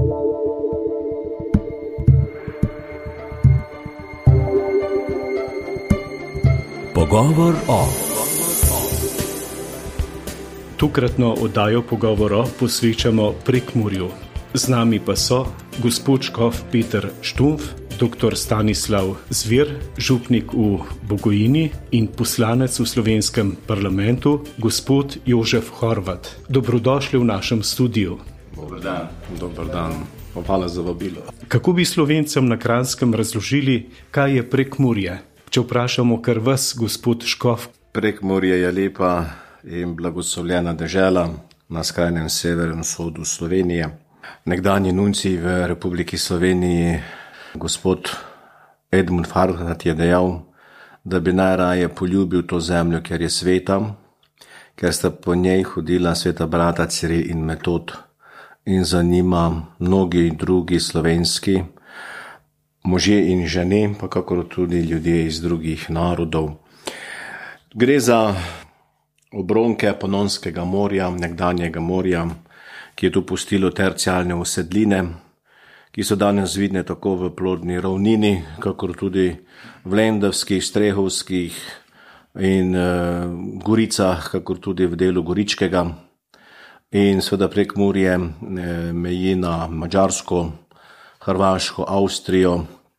Pogovor o. Tokratno oddajo Pogovor o posvečamo Prekmurju. Z nami pa so gospod škof Peter Štumpf, dr. Stanislav Zvir, župnik v Bogojini in poslanec v slovenskem parlamentu, gospod Jožef Horvat. Dobrodošli v našem studiu. Dobar dan. Hvala za vabilo. Kako bi Slovencem na Kranjskem razložili, kaj je Prekmurje? Če vprašamo kar vas, gospod škof. Prekmurje je lepa in blagoslovljena dežela na skrajnem severnem vzhodu Slovenije. Nekdanji nuncij v Republiki Sloveniji, gospod Edmund Farhat, je dejal, da bi najraje poljubil to zemljo, ker je sveta, ker sta po njej hodila sveta brata Ciril in Metod in za njima mnogi drugi slovenski možje in žene, pa kakor tudi ljudje iz drugih narodov. Gre za obronke Panonskega morja, nekdanjega morja, ki je tu pustilo tercialne usedline, ki so danes vidne tako v plodni ravnini, kakor tudi v Lendavskih, Strehovskih in Goricah, kakor tudi v delu Goričkega. In seveda Prekmurje meji na Madžarsko, Hrvaško, Avstrijo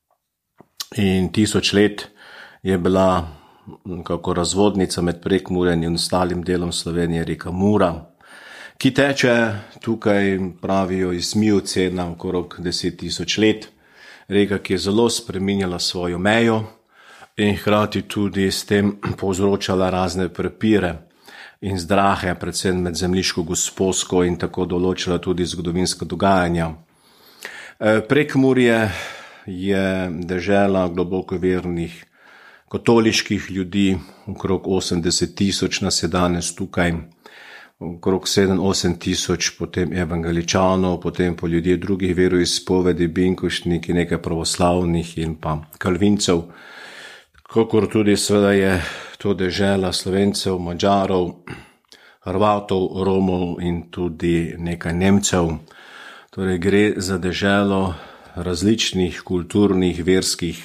in 1000 let je bila kako razvodnica med Prekmurjem in ostalim delom Slovenije reka Mura, ki teče tukaj, pravijo, iz Mijocena okrog 10 000 let. Reka, ki je zelo spreminjala svojo mejo in hkrati tudi s tem povzročala razne prepire in zdrahe, predvsem med zemljiško gosposko, in tako določila tudi zgodovinska dogajanja. Prekmurje je dežela globoko vernih katoliških ljudi, okrog 80 000 nas je danes tukaj, okrog 7-8 000 potem evangeličanov, potem po ljudje drugih veroizpovedi, binkošniki, nekaj pravoslavnih in pa kalvincev, kakor tudi seveda je to dežela Slovencev, Madžarov, Hrvatov, Romov in tudi nekaj Nemcev. Torej gre za deželo različnih kulturnih, verskih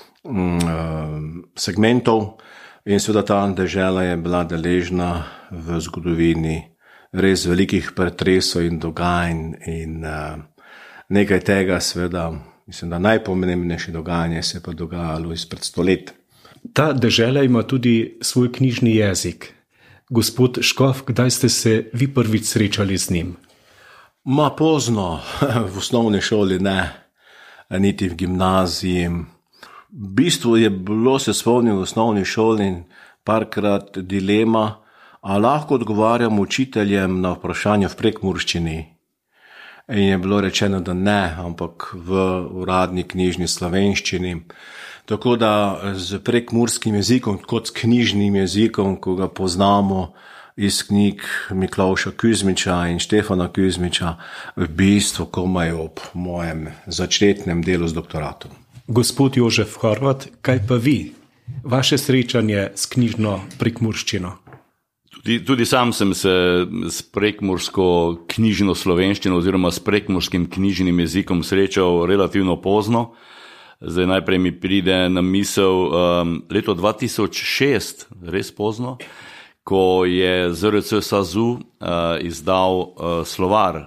segmentov in seveda ta dežela je bila deležna v zgodovini res velikih pretresov in dogajanj in nekaj tega seveda, mislim, da najpomembnejše dogajanje se je pa dogajalo izpred 100 let. Ta dežela ima tudi svoj knjižni jezik. Gospod škof, kdaj ste se vi prvič srečali z njim? Pozno, v osnovni šoli ne, niti v gimnaziji. V bistvu je bilo, se spomnim, v osnovni šoli parkrat dilema, a lahko odgovarjam učiteljem na vprašanje v prekmurščini. In je bilo rečeno, da ne, ampak v uradni knjižni slovenščini. Tako da z prekmurskim jezikom, kot s knjižnim jezikom, ko ga poznamo iz knjig Miklavša Kuzmiča in Štefana Kuzmiča, v bistvu komaj ob mojem začetnem delu z doktoratom. Gospod Jožef Horvat, kaj pa vi? Vaše srečanje s knjižno prekmurščino? Tudi sam sem se s prekmursko knjižno slovenščino oziroma s prekmurskim knjižnim jezikom srečal relativno pozno. Zdaj najprej mi pride na misel leto 2006, res pozno, ko je ZRC SAZU izdal slovar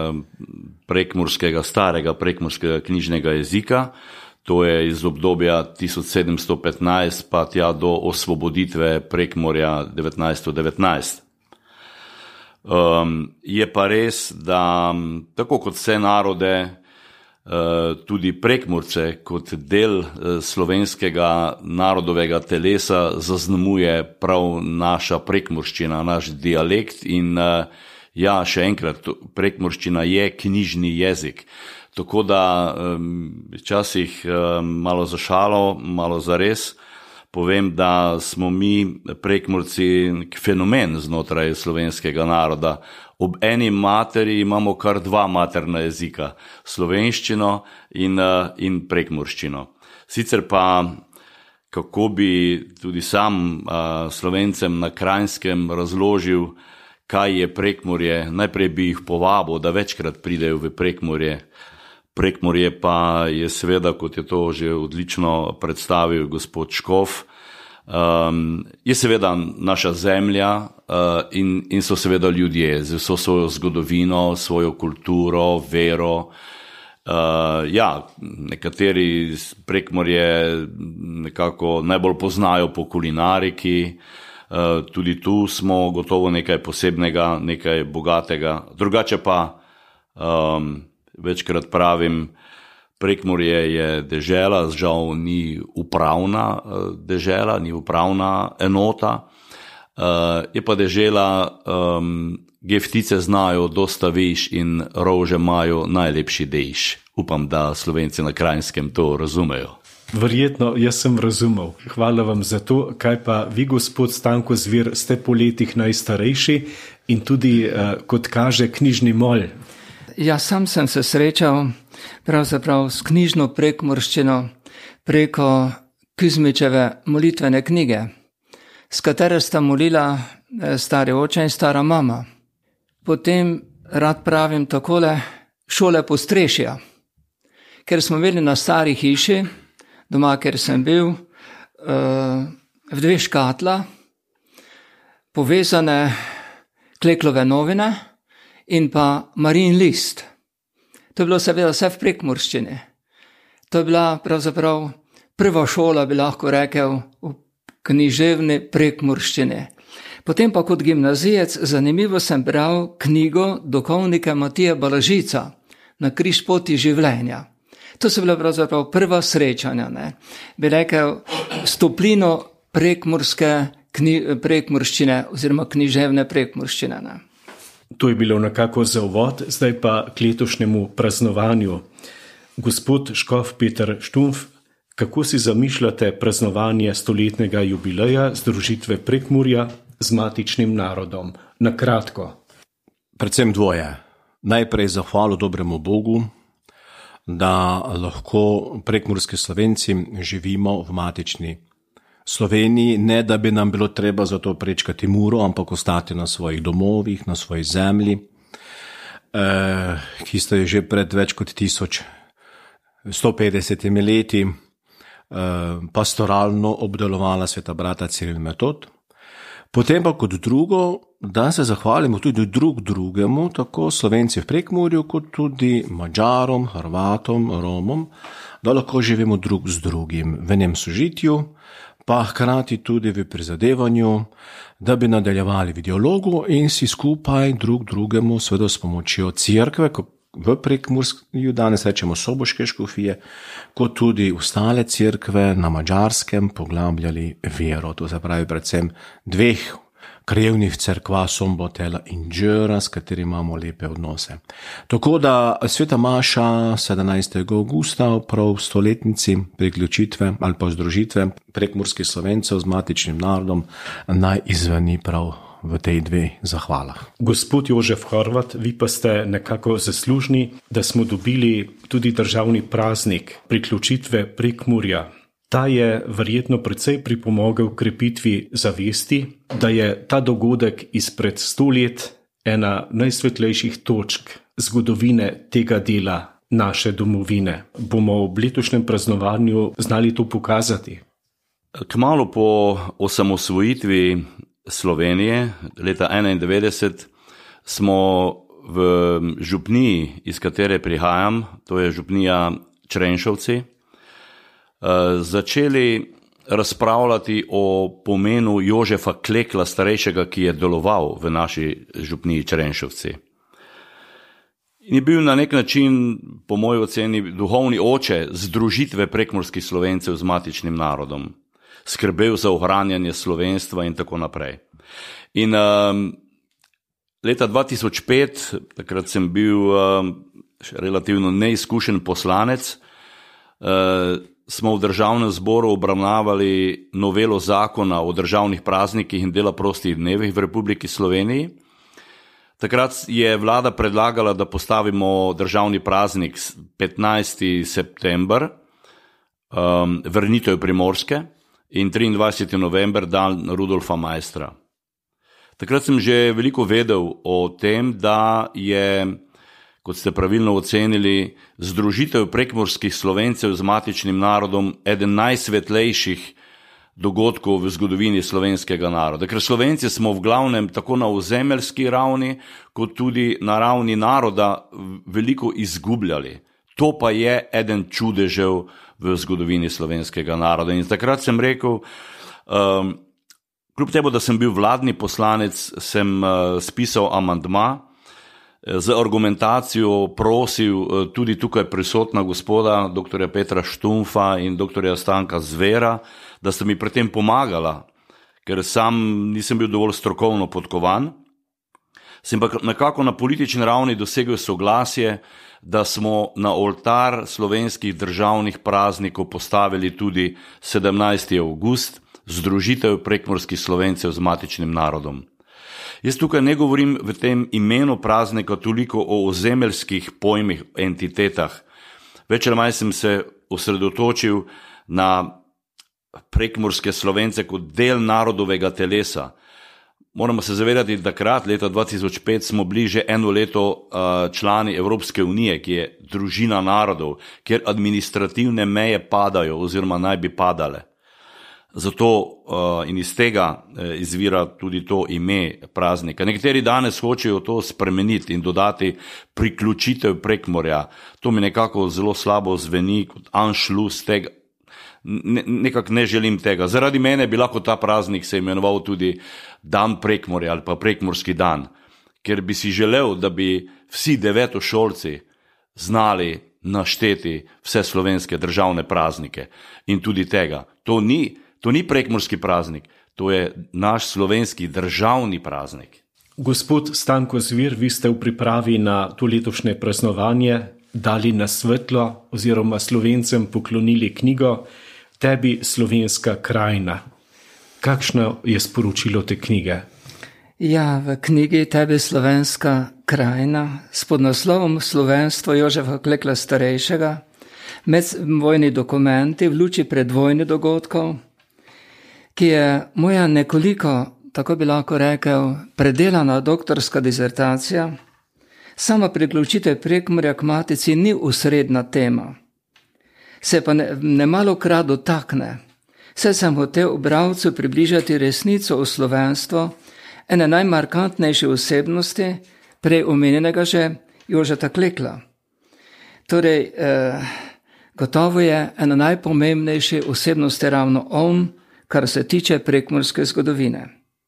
starega prekmurskega knjižnega jezika. To je iz obdobja 1715 pa tja do osvoboditve Prekmurja 1919. Je pa res, da tako kot vse narode, tudi Prekmurce kot del slovenskega narodovega telesa zaznamuje prav naša prekmurščina, naš dialekt in še enkrat, prekmurščina je knjižni jezik. Tako da včasih malo za šalo, malo za res povem, da smo mi Prekmurci fenomen znotraj slovenskega naroda. Ob eni materi imamo kar 2 materna jezika, slovenščino in prekmurščino. Sicer pa, kako bi tudi sam Slovencem na Kranjskem razložil, kaj je Prekmurje. Najprej bi jih povabil, da večkrat pridejo v Prekmurje. Prekmurje pa je seveda, kot je to že odlično predstavil gospod Škof, je seveda naša zemlja in so seveda ljudje z vso svojo zgodovino, svojo kulturo, vero. Nekateri Prekmurje nekako najbolj poznajo po kulinariki, tudi tu smo gotovo nekaj posebnega, nekaj bogatega. Drugače pa, večkrat pravim, Prekmurje je dežela, žal ni upravna dežela, ni upravna enota, je pa dežela, geftice znajo dosta viš in rože imajo najlepši dejš. Upam, da Slovenci na Krajnskem to razumejo. Verjetno, jaz sem razumel. Hvala vam za to. Kaj pa vi, gospod Stanko Zvir, ste po letih najstarejši in tudi, kot kaže, knjižni molj. Ja, sam sem se srečal pravzaprav s knjižno prekmurščino preko Kuzmičeve molitvene knjige, s katero sta molila stari oče in stara mama. Potem rad pravim takole, šole postrešja, ker smo imeli na stari hiši, doma, ker sem bil, v 2 škatla, povezane Kleklove novine in pa Marijin list. To je bilo seveda vse v prekmurščini. To je bila pravzaprav prva šola, bi lahko rekel, v književni prekmurščini. Potem pa kot gimnazijec zanimivo sem bral knjigo duhovnika Matija Balažica Na križ poti življenja. To so bila pravzaprav prva srečanja, bi rekel, s toplino prekmurščine oziroma književne prekmurščine. To je bilo nekako za uvod, zdaj pa k letošnjemu praznovanju. Gospod Škof Peter Štumpf, kako si zamišljate praznovanje 100-letnega jubileja združitve Prekmurja z matičnim narodom? Na kratko. Predvsem dvoje. Najprej zahvalo dobremu Bogu, da lahko prekmurski Slovenci živimo v matični Sloveniji, ne da bi nam bilo treba za to prečkati muro, ampak ostati na svojih domovih, na svoji zemlji, ki sta že pred več kot 1150 leti pastoralno obdelovala sveta brata Ciril Metod. Potem pa kot drugo, da se zahvalimo tudi drug drugemu, tako Slovenci v Prekmurju, kot tudi Madžarom, Hrvatom, Romom, da lahko živimo drug z drugim v njem sožitju, pa hkrati tudi v prizadevanju, da bi nadaljevali v dialogu in si skupaj drug drugemu, seveda s pomočjo cerkve, v Prekmurju danes rečemo soboške škofije, kot tudi ostale cerkve na Madžarskem poglabljali vero. To se pravi predvsem 2 krajevnih cerkva, Sombotela in Đura, s katerimi imamo lepe odnose. Tako da sveta maša 17. augusta, prav 100-letnici priključitve ali pa združitve prekmurskih Slovencev z matičnim narodom, naj izveni prav v tej 2 zahvalah. Gospod Jožef Horvat, vi pa ste nekako zaslužni, da smo dobili tudi državni praznik priključitve Prekmurja. Ta je verjetno precej pripomogel k krepitvi zavesti, da je ta dogodek izpred 100 let ena najsvetlejših točk zgodovine tega dela naše domovine. Bomo ob letošnjem praznovanju znali to pokazati? Kmalu po osamosvojitvi Slovenije, leta 1991, smo v župniji, iz katere prihajam, to je župnija Črenšovci, začeli razpravljati o pomenu Jožefa Klekla starejšega, ki je deloval v naši župniji Črenšovci. In je bil na nek način, po moji oceni, duhovni oče združitve prekmurskih Slovencev z matičnim narodom. Skrbel za ohranjanje slovenstva in tako naprej. In leta 2005, takrat sem bil relativno neizkušen poslanec, smo v državnem zboru obravnavali novelo zakona o državnih praznikih in dela prostih dnevih v Republiki Sloveniji. Takrat je vlada predlagala, da postavimo državni praznik 15. september, vrnitev Primorske, in 23. november, dan Rudolfa Maistra. Takrat sem že veliko vedel o tem, da je, kot ste pravilno ocenili, združitev prekmurskih Slovencev z matičnim narodom eden najsvetlejših dogodkov v zgodovini slovenskega naroda. Ker Slovenci smo v glavnem tako na ozemeljski ravni, kot tudi na ravni naroda veliko izgubljali. To pa je eden čudežev v zgodovini slovenskega naroda. In takrat sem rekel, kljub temu, da sem bil vladni poslanec, sem spisal amandma, z argumentacijo prosil tudi tukaj prisotna gospoda, dr. Petra Štumfa in dr. Stanka Zvera, da sta mi pri tem pomagala, ker sam nisem bil dovolj strokovno podkovan. Sem pa nekako na politični ravni dosegel soglasje, da smo na oltar slovenskih državnih praznikov postavili tudi 17. avgust, združitev prekmurskih Slovencev z matičnim narodom. Jaz tukaj ne govorim v tem imenu praznika toliko o ozemeljskih pojmih, entitetah. Več ali manj sem se osredotočil na prekmurske Slovence kot del narodovega telesa. Moramo se zavedati, da takrat, leta 2005, smo bili že eno leto člani Evropske unije, ki je družina narodov, kjer administrativne meje padajo oziroma naj bi padale. Zato in iz tega izvira tudi to ime praznika. Nekateri danes hočejo to spremeniti in dodati priključitev Prekmurja. To mi nekako zelo slabo zveni kot anšlus tega. Nekako ne želim tega. Zaradi mene bi lahko ta praznik se imenoval tudi Dan Prekmurja ali pa Prekmurski dan, ker bi si želel, da bi vsi devetošolci znali našteti vse slovenske državne praznike in tudi tega. To ni prekmurski praznik, to je naš slovenski državni praznik. Gospod Stanko Zvir, vi ste v pripravi na to letošnje praznovanje dali na svetlo oziroma Slovencem poklonili knjigo Tebi slovenska krajina. Kakšno je sporočilo te knjige? Ja, v knjigi Tebi slovenska krajina s podnaslovom Slovenstvo Jožefa Klekla starejšega, medvojni dokumenti v luči predvojnih dogodkov, ki je moja nekoliko, tako bi lahko rekel, predelana doktorska disertacija. Sama priključitev Prekmurja k matici ni osrednja tema. Se pa nemalokrat dotakne. Saj sem hotel bralcu približati resnico o slovenstvu ene najmarkantnejše osebnosti, prej omenjenega že Jožeta Klekla. Torej, gotovo je ena najpomembnejše osebnosti ravno on, kar se tiče prekmurske zgodovine.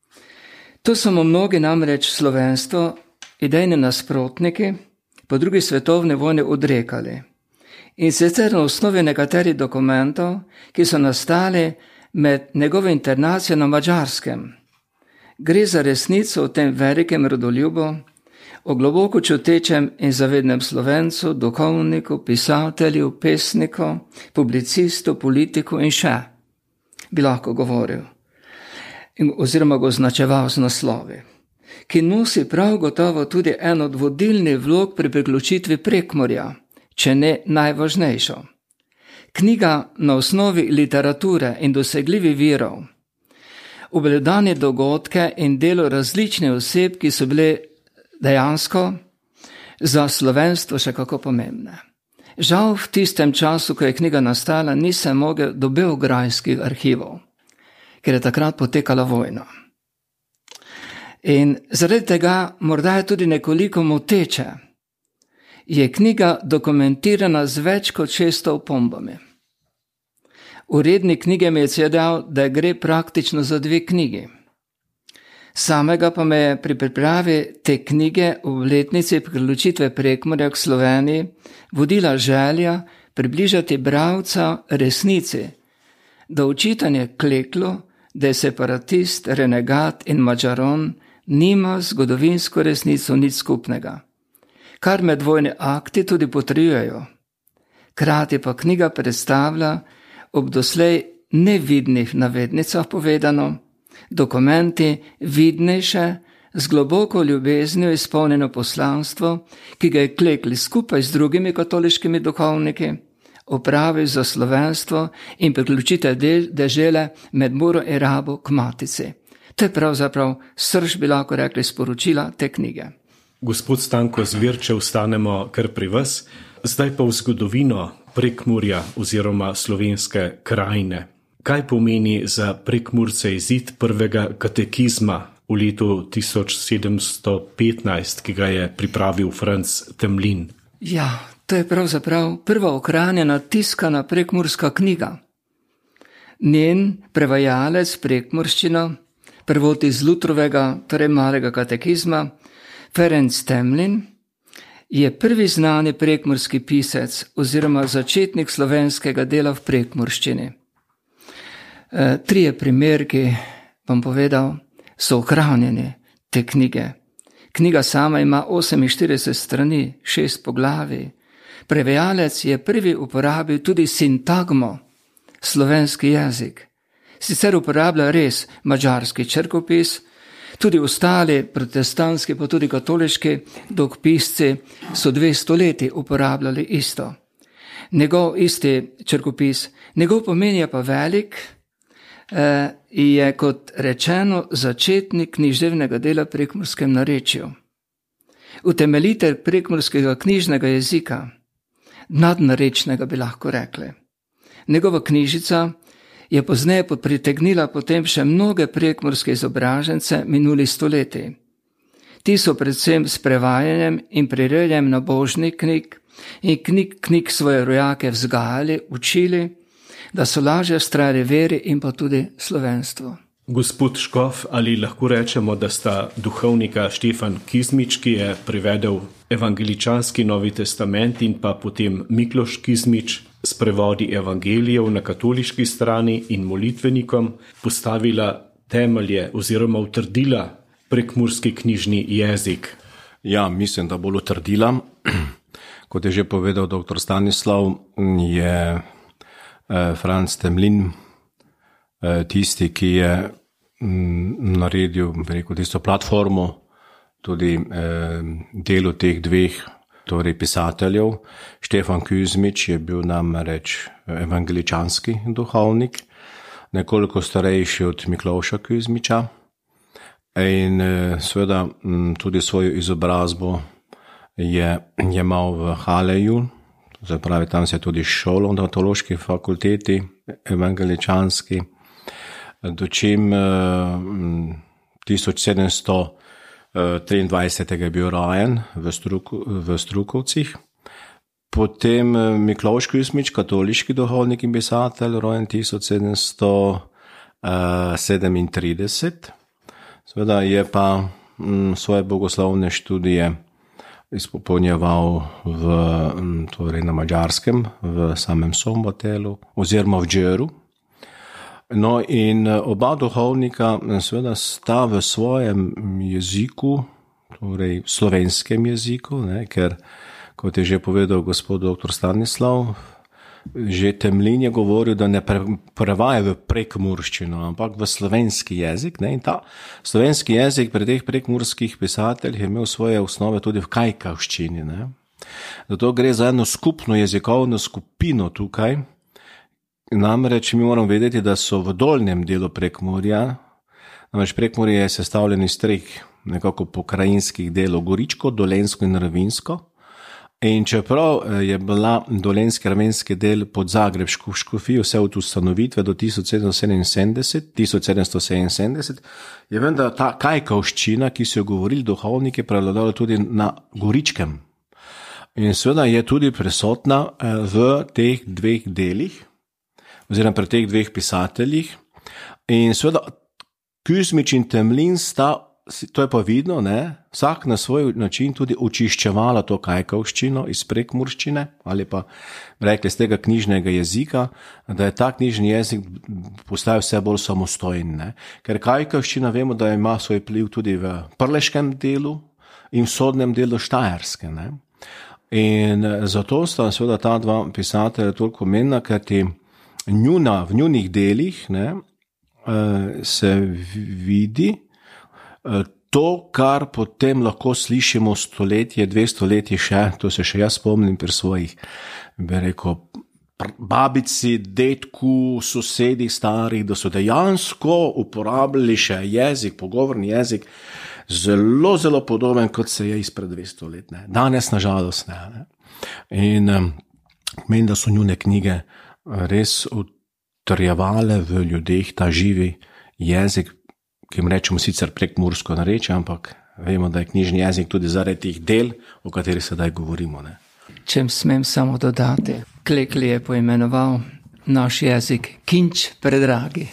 Tu so mu mnogi namreč slovenstvo, idejni nasprotniki, po drugi svetovni vojni odrekali. In sicer na osnovi nekaterih dokumentov, ki so nastali med njegovo internacijo na Madžarskem. Gre za resnico o tem velikem rodoljubu, o globoko čutečem in zavednem Slovencu, duhovniku, pisatelju, pesniku, publicistu, politiku in še, bi lahko govoril, oziroma go označeval z naslovi, ki nosi prav gotovo tudi eno od vodilnih vlog pri priključitvi Prekmurja, če ne najvažnejšo. Knjiga na osnovi literature in dosegljivih virov obelodani dogodke in delo različnih oseb, ki so bile dejansko za slovenstvo še kako pomembne. Žal v tistem času, ko je knjiga nastala, nisem mogel do beograjskih arhivov, ker je takrat potekala vojna. In zaradi tega morda je tudi nekoliko moteče. Je knjiga dokumentirana z več kot 600 opombami. Urednik knjige mi je dejal, da gre praktično za 2 knjigi. Samega pa me je pri pripravi te knjige v letnici priključitve Prekmurja k Sloveniji vodila želja približati bralca resnici, da učitanje Kleklu, da je separatist, renegat in mađaron, nima zgodovinsko resnico nič skupnega, kar medvojni akti tudi potrjujejo. Krati pa knjiga predstavlja ob doslej nevidnih navednicah povedano, dokumenti vidnejše, z globoko ljubeznijo izpolnjeno poslanstvo, ki ga je Klekl skupaj z drugimi katoliškimi duhovniki opravil za slovenstvo in priključitev dežele med Muro in Rabo k matici. To je pravzaprav srž, bi lahko rekli, sporočila te knjige. Gospod Stanko Zver, če ostanemo kar pri vas, zdaj pa v zgodovino Prekmurja oziroma slovenske krajine. Kaj pomeni za Prekmurce izid prvega katekizma v letu 1715, ki ga je pripravil Franc Temlin? Ja, to je pravzaprav prva ohranjena tiskana prekmurska knjiga. Njen prevajalec prekmurščino, prvot iz Lutrovega, torej malega katekizma, Ferenc Temlin, je prvi znani prekmurski pisec oziroma začetnik slovenskega dela v prekmurščini. Trije primerki, bom povedal, so ohranjeni te knjige. Knjiga sama ima 48 strani, 6 poglavij. Prevajalec je prvi uporabil tudi sintagmo, slovenski jezik. Sicer uporablja res madžarski črkopis, tudi ostali protestantski, pa tudi katoliški dolgopisci so 2 stoletji uporabljali isto. Njegov isti črkopis, njegov pomen je pa velik, je kot rečeno začetnik književnega dela v prekmurskem narečju. Utemeljitelj prekmurskega knjižnega jezika, nadnarečnega bi lahko rekli. Njegova knjižica je pozneje pritegnila potem še mnoge prekmurske izobražence minulih stoletij. Ti so predvsem s prevajanjem in prirejanjem nabožnih knjig in knjig svoje rojake vzgajali, učili, da so lažje vztrajali veri in pa tudi slovenstvo. Gospod Škof, ali lahko rečemo, da sta duhovnika Štefan Kizmič, ki je prevedel evangeličanski Novi testament, in pa potem Mikloš Kizmič s prevodi evangelijev na katoliški strani in molitvenikom postavila temelje oziroma utrdila prekmurski knjižni jezik? Ja, mislim, da bolj utrdila. Kot je že povedal dr. Stanislav, je Franc Temlin tisti, ki je naredil, rekel, tisto platformo tudi delu teh dveh, torej pisateljev. Štefan Kizmič je bil namreč evangeličanski duhovnik, nekoliko starejši od Mikloša Kizmiča in seveda tudi svojo izobrazbo je imel v Haleju, zapravi tam se je tudi šolal na teološki fakulteti evangeličanski, dočim 1723. je bil rojen v Strukovcih. Potem Mikloš Kizmič, katoliški duhovnik in pisatelj, rojen 1737. Seveda je pa svoje bogoslovne študije izpopolnjeval torej na Madžarskem, v samem Sombotelu oziroma v Džeru. No in oba duhovnika seveda sta v svojem jeziku, torej slovenskem jeziku, ker, kot je že povedal gospod dr. Stanislav, že Temlin je govoril, da ne prevaja v prekmurščino, ampak v slovenski jezik. In ta slovenski jezik pri teh prekmurskih pisateljih je imel svoje osnove tudi v kajkavščini. Zato gre za eno skupno jezikovno skupino tukaj. Namreč mi moramo vedeti, da so v dolnjem delu Prekmurja, namreč Prekmurje je sestavljeno iz 3 nekako pokrajinskih delov, Goričko, Dolenjsko in Ravinsko. In čeprav je bila dolenjski-ravenski del pod zagrebško škofijo vse od ustanovitve do 1777, je vendar ta kajkavščina, ki so jo govorili duhovniki, prevladala tudi na Goričkem. In seveda je tudi prisotna v teh 2 delih, oziroma pri teh 2 pisateljih. In seveda Kizmič in Temlin sta, to je pa vidno, vsak na svoj način tudi očiščevala to kajkavščino iz prekmurščine ali pa rekli z tega knjižnega jezika, da je ta knjižni jezik postal vse bolj samostojen. Ker kajkavščina vemo, da ima svoj vpliv tudi v prleškem delu in v vzhodnem delu Štajerske. In zato sta seveda ta 2 pisatelja toliko pomembna, ker v njunih delih se vidi to, kar potem lahko slišimo stoletje, 2 stoletji še, to se še jaz spomnim pri svojih, bi rekel, babici, detku, sosedih starih, da so dejansko uporabljali še jezik, pogovorni jezik, zelo, zelo podoben, kot se je izpred 200 let. Ne. Danes, nažalost, ne. In menim, da so njune knjige res utrjevale v ljudeh ta živi jezik, ki jim rečemo sicer prekmursko narečje, ampak vemo, da je knjižni jezik tudi zaradi tih del, o katerih sedaj govorimo. Ne. Če smem samo dodati, Klekli je poimenoval naš jezik kinč predragi.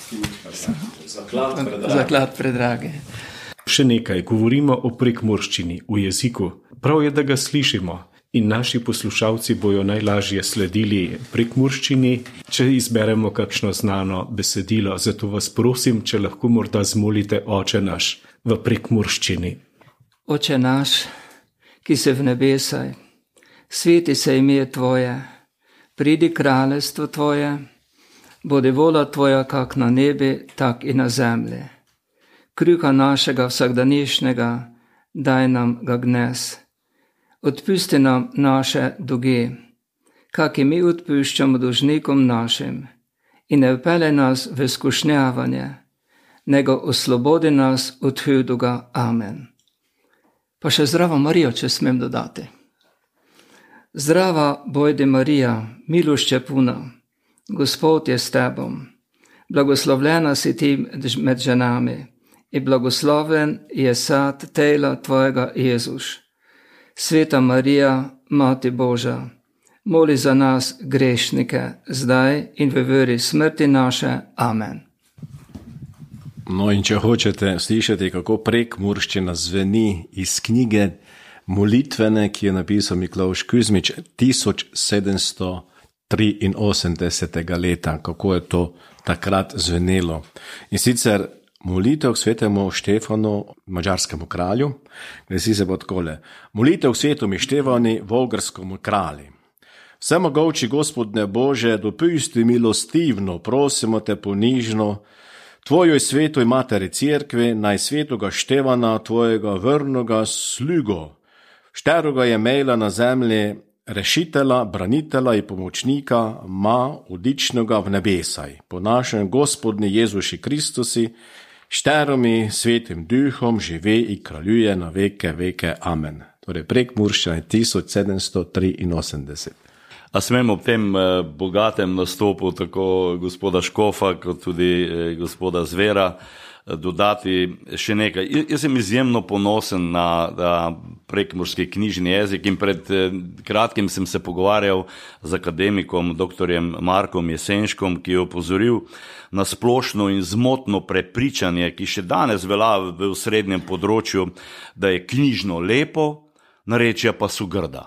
Zaklad predragi. Še nekaj, govorimo o prekmurščini v jeziku. Prav je, da ga slišimo in naši poslušalci bojo najlažje sledili prekmurščini, če izberemo kakšno znano besedilo. Zato vas prosim, če lahko morda zmolite Oče naš v prekmurščini. Oče naš, ki se v nebesaj, sveti se ime Tvoje, pridi kraljestvo Tvoje, bodi vola Tvoja kak na nebi, tak i na zemlji. Kruha našega vsakdanišnjega, daj nam ga dnes. Odpusti nam naše dolge, kak i mi odpuščamo dolžnikom našim, in ne vpelje nas v skušnjavanje, nego oslobodi nas od hudega. Amen. Pa še zdrava Marijo, če smem dodati. Zdrava bojdi Marija, milošče puna, Gospod je s tebom, blagoslovljena si ti med ženami, i blagosloven je sad tela tvojega Jezus. Sveta Marija, Mati Boža, moli za nas grešnike, zdaj in v uri smrti naše. Amen. No in če hočete slišati, kako prekmurščina zveni iz knjige molitvene, ki je napisal Miklavž Kuzmič 1783. leta, kako je to takrat zvenelo. In sicer molitev k svetemu Štefanu, mađarskemu kralju, glasi se pa takole. Molitev k svetom Štefanu, volgarskemu kralju. Vsemogoči Gospodne Bože, dopusti milostivno, prosimo te ponižno, tvojoj svetoj materi cerkve, naj svetoga Štefana, tvojega vrnoga slugo, šteroga je imela na zemlji rešitela, branitela in pomočnika, ma udičnoga v nebesaj, po našem Gospodni Jezuši Kristusi, šteromi svetim duhom žive in kraljuje na veke veke. Amen. Torej prekmurščina je 1783. A smem ob tem bogatem nastopu tako gospoda Škofa kot tudi gospoda Zvera dodati še nekaj. Jaz sem izjemno ponosen na prekmurski knjižni jezik in pred kratkim sem se pogovarjal z akademikom doktorjem Markom Jesenškom, ki je opozoril na splošno in zmotno prepričanje, ki še danes velja v osrednjem področju, da je knjižno lepo, narečja pa so grda.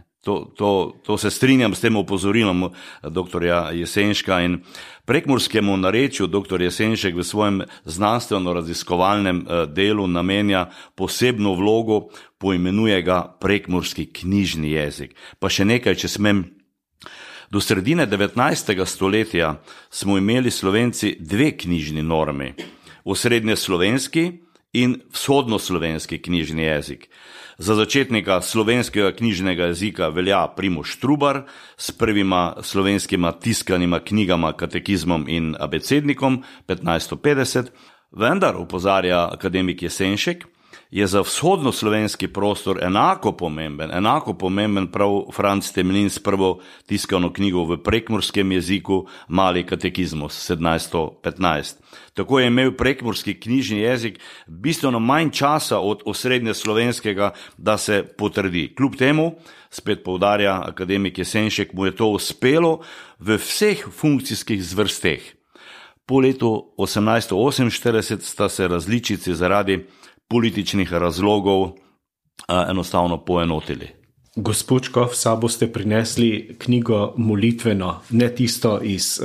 To se strinjam s tem opozorilom doktorja Jesenška in prekmurskemu narečju doktor Jesenšek v svojem znanstveno-raziskovalnem delu namenja posebno vlogo, poimenuje ga prekmurski knjižni jezik. Pa še nekaj, če smem. Do sredine 19. stoletja smo imeli Slovenci dve knjižni normi, osrednjeslovenski in vzhodnoslovenski knjižni jezik. Za začetnika slovenskega knjižnega jezika velja Primož Trubar s prvima slovenskima tiskanima knjigama Katekizmom in abecednikom 1550, vendar, opozarja akademik Jesenšek, je za vzhodnoslovenski prostor enako pomemben prav Franc Temelin s prvo tiskano knjigo v prekmurskem jeziku Mali katekizmus 1715. Tako je imel prekmurski knjižni jezik bistveno manj časa od osrednjeslovenskega, da se potrdi. Kljub temu, spet poudarja akademik Jesenšek, mu je to uspelo v vseh funkcijskih zvrsteh. Po letu 1848 sta se različici zaradi političnih razlogov enostavno poenotili. Gospod Škof, sabo ste prinesli knjigo molitveno, ne tisto iz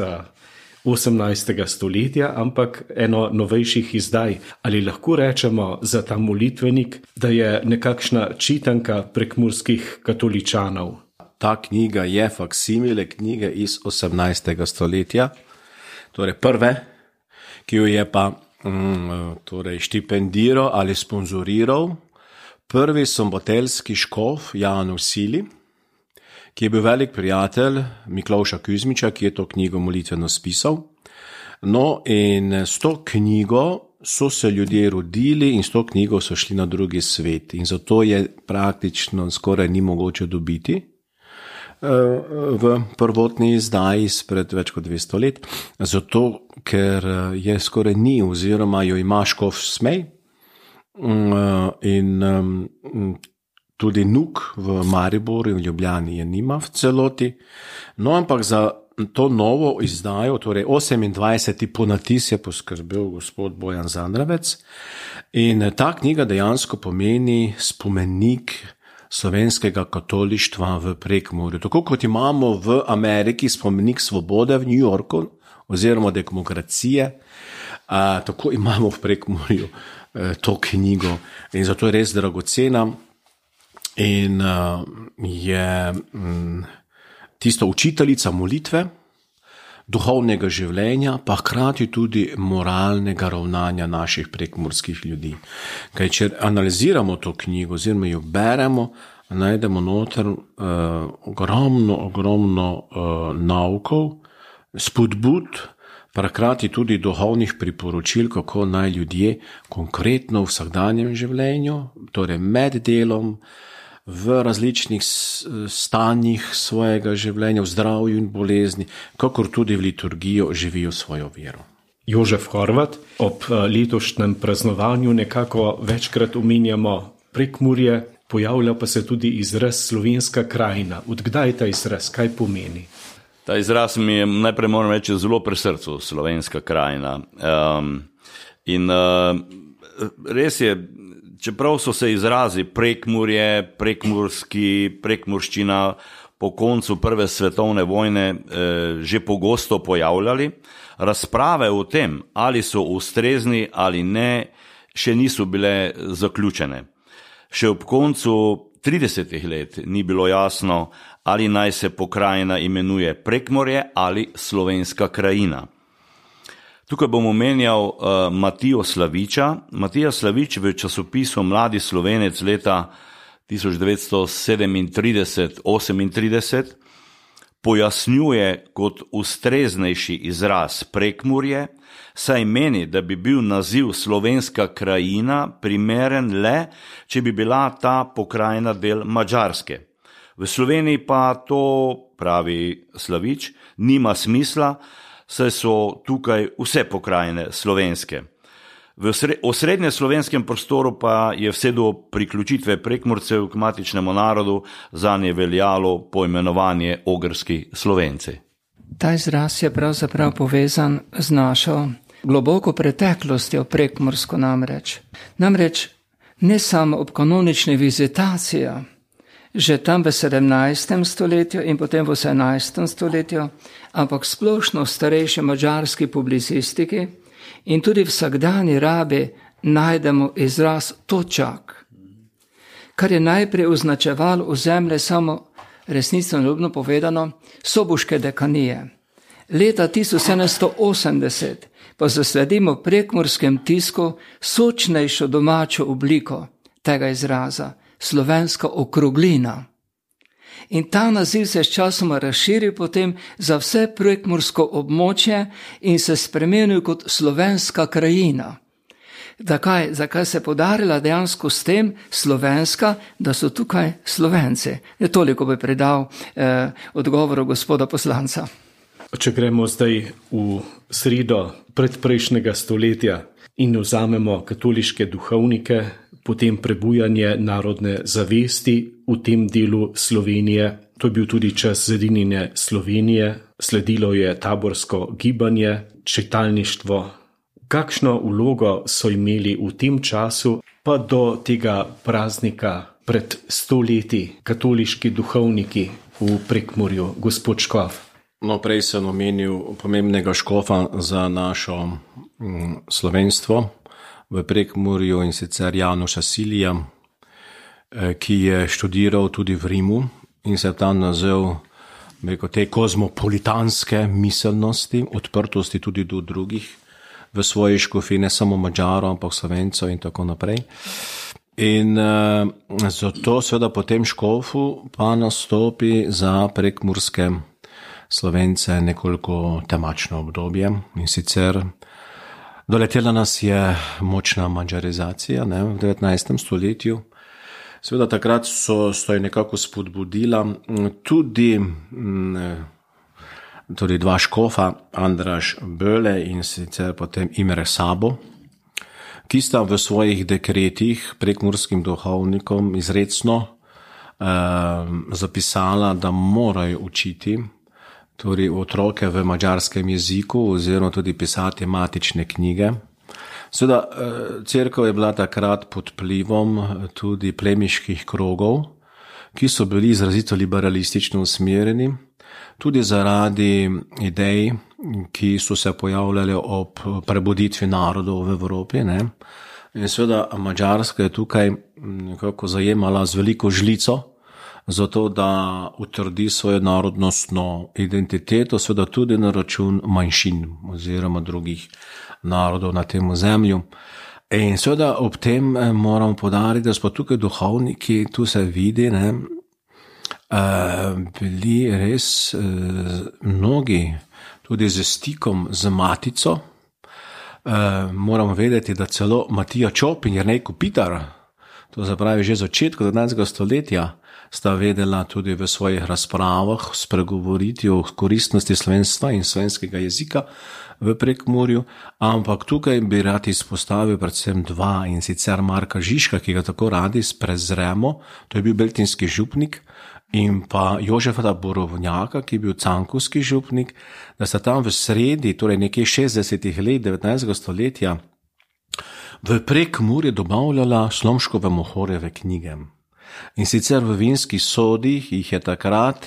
18. stoletja, ampak eno novejših izdaj. Ali lahko rečemo za ta molitvenik, da je nekakšna čitanka prekmurskih katoličanov? Ta knjiga je faksimile knjige iz 18. stoletja, torej prve, ki jo je pa štipendiral ali sponzoriral prvi soboteljski škof Janus Sili, ki je bil velik prijatelj Miklavša Kuzmiča, ki je to knjigo molitveno spisal. No, in s to knjigo so se ljudje rodili in s to knjigo so šli na drugi svet. In zato je praktično skoraj ni mogoče dobiti v prvotni izdaji spred več kot 200 let. Zato, ker je skoraj ni oziroma jo ima škof Smej in tudi Nuk v Mariboru in Ljubljani je nima v celoti. No, ampak za to novo izdajo, torej 28. ponatis je poskrbel gospod Bojan Zandravec in ta knjiga dejansko pomeni spomenik slovenskega katolištva v Prekmurju. Tako kot imamo v Ameriki spomenik svobode v New Yorku oziroma demokracije, tako imamo v Prekmurju to knjigo in zato je res dragocena in je tisto učiteljica molitve, duhovnega življenja, pa hkrati tudi moralnega ravnanja naših prekmurskih ljudi. Kaj, če analiziramo to knjigo oziroma jo beremo, najdemo noter ogromno naukov, spodbud, pa hkrati tudi duhovnih priporočil, kako naj ljudje konkretno v vsakdanjem življenju, torej med delom, v različnih stanjih svojega življenja, v zdravju in bolezni, kakor tudi v liturgijo živijo svojo vero. Jožef Horvat, ob letošnjem praznovanju nekako večkrat omenjamo Prekmurje, pojavlja pa se tudi izraz slovenska krajina. Odkdaj ta izraz, kaj pomeni? Ta izraz mi je, najprej moram reči, zelo pri srcu, slovenska krajina. Res je, čeprav so se izrazi Prekmurje, prekmurščina po koncu Prve svetovne vojne že pogosto pojavljali, razprave o tem, ali so ustrezni ali ne, še niso bile zaključene. Še ob koncu 30 let ni bilo jasno, ali naj se pokrajina imenuje Prekmurje ali slovenska krajina. Tukaj bom omenjal Matijo Slaviča. Matija Slavič v časopisu Mladi Slovenec leta 1937-38 pojasnjuje kot ustreznejši izraz Prekmurje, saj meni, da bi bil naziv slovenska krajina primeren le, če bi bila ta pokrajina del Madžarske. V Sloveniji pa to, pravi Slavič, nima smisla, saj so tukaj vse pokrajine slovenske. V osrednje slovenskem prostoru pa je vse do priključitve Prekmurcev k matičnemu narodu zanje veljalo poimenovanje ogrski Slovenci. Ta izraz je pravzaprav povezan z našo globoko preteklostjo prekmursko namreč. Namreč ne samo ob kanonični vizitaciji, že tam v 17. stoletju in potem v 18. stoletju, ampak splošno v starejši madžarski publicistiki in tudi v vsakdanji rabi najdemo izraz točak, kar je najprej označevalo ozemlje samo resnicoljubno povedano sobuške dekanije. Leta 1780 pa zasledimo v prekmurskem tisku sočnejšo domačo obliko tega izraza, slovenska okroglina. In ta naziv se s časoma razširil potem za vse prekmursko območje in se spremenil kot slovenska krajina. Zakaj se podarila dejansko s tem slovenska, da so tukaj Slovenci? Toliko bi predal odgovoru gospoda poslanca. Če gremo zdaj v sredo predprejšnjega stoletja in vzamemo katoliške duhovnike, potem prebujanje narodne zavesti v tem delu Slovenije. To je bil tudi čas zedinjenja Slovenije, sledilo je taborsko gibanje, čitalništvo. Kakšno vlogo so imeli v tem času, pa do tega praznika pred 100 leti katoliški duhovniki v Prekmurju, gospod Škof? No, prej sem omenil pomembnega škofa za našo slovenstvo v Prekmurju in sicer Janoša Silija, ki je študiral tudi v Rimu in se tam nazel te kozmopolitanske miselnosti, odprtosti tudi do drugih v svoji škofiji, ne samo Madžarov, ampak Slovencev in tako naprej. In zato seveda po tem škofu pa nastopi za prekmurske Slovence nekoliko temačno obdobje, in sicer doletela nas je močna mađarizacija v 19. stoletju. Seveda takrat so jo nekako spodbudila tudi dva škofa, Andraž Böle in sicer potem Imre Sabo, ki sta v svojih dekretih prekmurskim duhovnikom izrecno zapisala, da morajo učiti otroke v madžarskem jeziku oziroma tudi pisati matične knjige. Seveda, cerkev je bila takrat pod vplivom tudi plemiških krogov, ki so bili izrazito liberalistično usmerjeni, tudi zaradi idej, ki so se pojavljale ob prebuditvi narodov v Evropi. In seveda, Madžarska je tukaj nekako zajemala z veliko žlico, zato da utrdi svojo narodnostno identiteto, seveda tudi na račun manjšin oziroma drugih narodov na tem ozemlju. In seveda ob tem moramo poudariti, da smo tukaj duhovniki, tu se vidi, bili res mnogi tudi z stikom z matico. Moramo vedeti, da celo Matija Čop in Jernej Kopitar, to se pravi že začetku 19. stoletja, sta vedela tudi v svojih razpravah spregovoriti o koristnosti slovenstva in slovenskega jezika v Prekmurju, ampak tukaj bi rad izpostavil predvsem dva, in sicer Marka Žižka, ki ga tako radi prezremo, to je bil beltinski župnik, in pa Jožefa Borovnjaka, ki je bil cankovski župnik, da sta tam v sredi, torej nekje 60. let 19. stoletja, v Prekmurje dobavljala Slomškove Mohorjeve knjige. In sicer v vinskih sodih jih je takrat,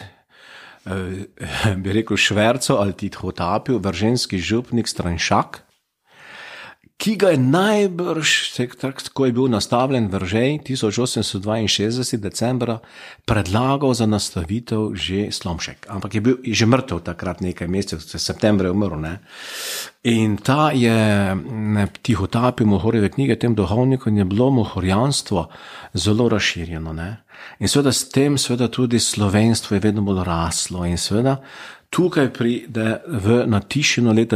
bi rekel, šverco ali tihotapil vrženski župnik Stranšak, ki ga je najbrž, ko je bil nastavljen Veržej 1862. decembra, predlagal za nastavitev že Slomšek. Ampak je bil že mrtev takrat nekaj mesecev, septembra je umrl. In ta je tihotapil Mohorjeve knjige tem duhovnikom, je bilo mohorjanstvo zelo razširjeno. In seveda s tem tudi slovenstvo je vedno bolj raslo. In seveda tukaj pride na Tišino leta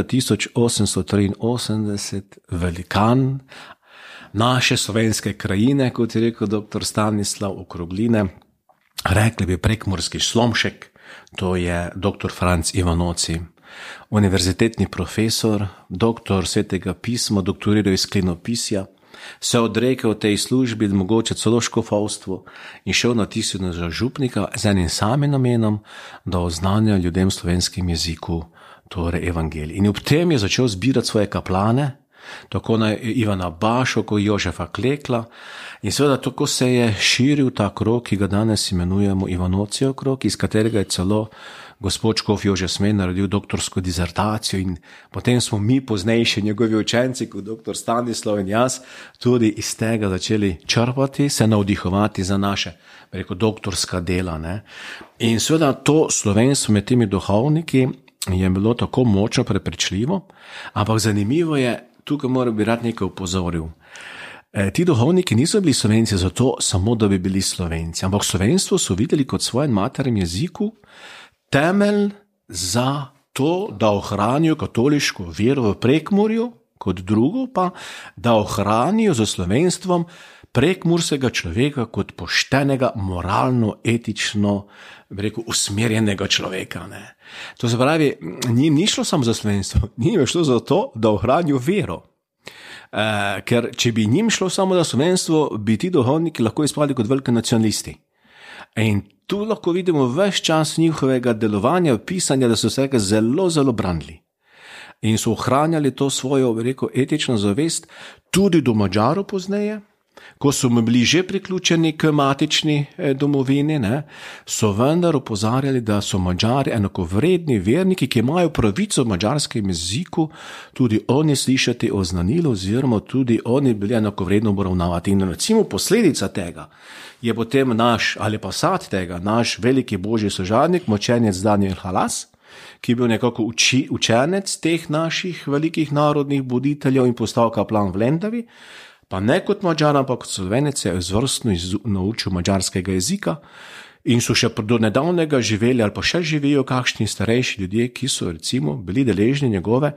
1883 velikan naše slovenske krajine, kot je rekel dr. Stanislav Okrogline, rekli bi prekmurski Slomšek, to je dr. Franc Ivanoci, univerzitetni profesor, doktor svetega pisma, doktoriral iz klinopisja, se odrekel tej službi, mogoče celo škofovstvu, in šel na Tisino za župnika z enim samim namenom, da oznanja ljudem v slovenskem jeziku, torej evangelij. In ob tem je začel zbirati svoje kaplane, tako na Ivana Bašo, kot Jožefa Klekla, in seveda tako se je širil ta krog, ki ga danes imenujemo Ivanocijev krog, iz katerega je celo gospod škof Jože Smej naredil doktorsko dizertacijo, in potem smo mi poznejši njegovi učenci, kot dr. Stanislav in jaz, tudi iz tega začeli črpati, se navdihovati za naše, doktorska dela. In seveda to slovenstvo med temi duhovniki je bilo tako močno prepričljivo, ampak zanimivo je, tukaj bi rad nekaj upozoril. Ti duhovniki niso bili Slovenci zato samo, da bi bili Slovenci, ampak slovenstvo so videli kot svojem maternem jeziku temelj za to, da ohranijo katoliško vero v Prekmurju, kot drugo pa, da ohranijo za slovenstvom prekmurskega človeka kot poštenega, moralno, etično, usmerjenega človeka. To se pravi, njim ni šlo samo za slovenstvo, njim je šlo za to, da ohranijo vero. Ker če bi njim šlo samo za slovenstvo, bi ti duhovniki lahko izpadli kot veliki nacionalisti. In tu lahko vidimo ves čas njihovega delovanja, pisanja, da so se zelo, zelo branili. In so ohranjali to svojo, etično zavest tudi do Madžarov pozneje, ko so bili že priključeni k matični domovini, so vendar opozarjali, da so Madžari enakovredni verniki, ki imajo pravico v madžarskem jeziku tudi oni slišati oznanilo, oziroma tudi oni bili enakovredno obravnavati. In recimo posledica tega je potem ali pa sad tega, naš veliki božji sožadnik, močenec Daniel Halas, ki je bil nekako učenec teh naših velikih narodnih voditeljev in postal kaplan v Lendavi, Pa ne kot Mađar, ampak kot Slovenec je izvrstno naučil mađarskega jezika in so še do nedavnega živeli ali pa še živijo kakšni starejši ljudje, ki so recimo bili deležni njegove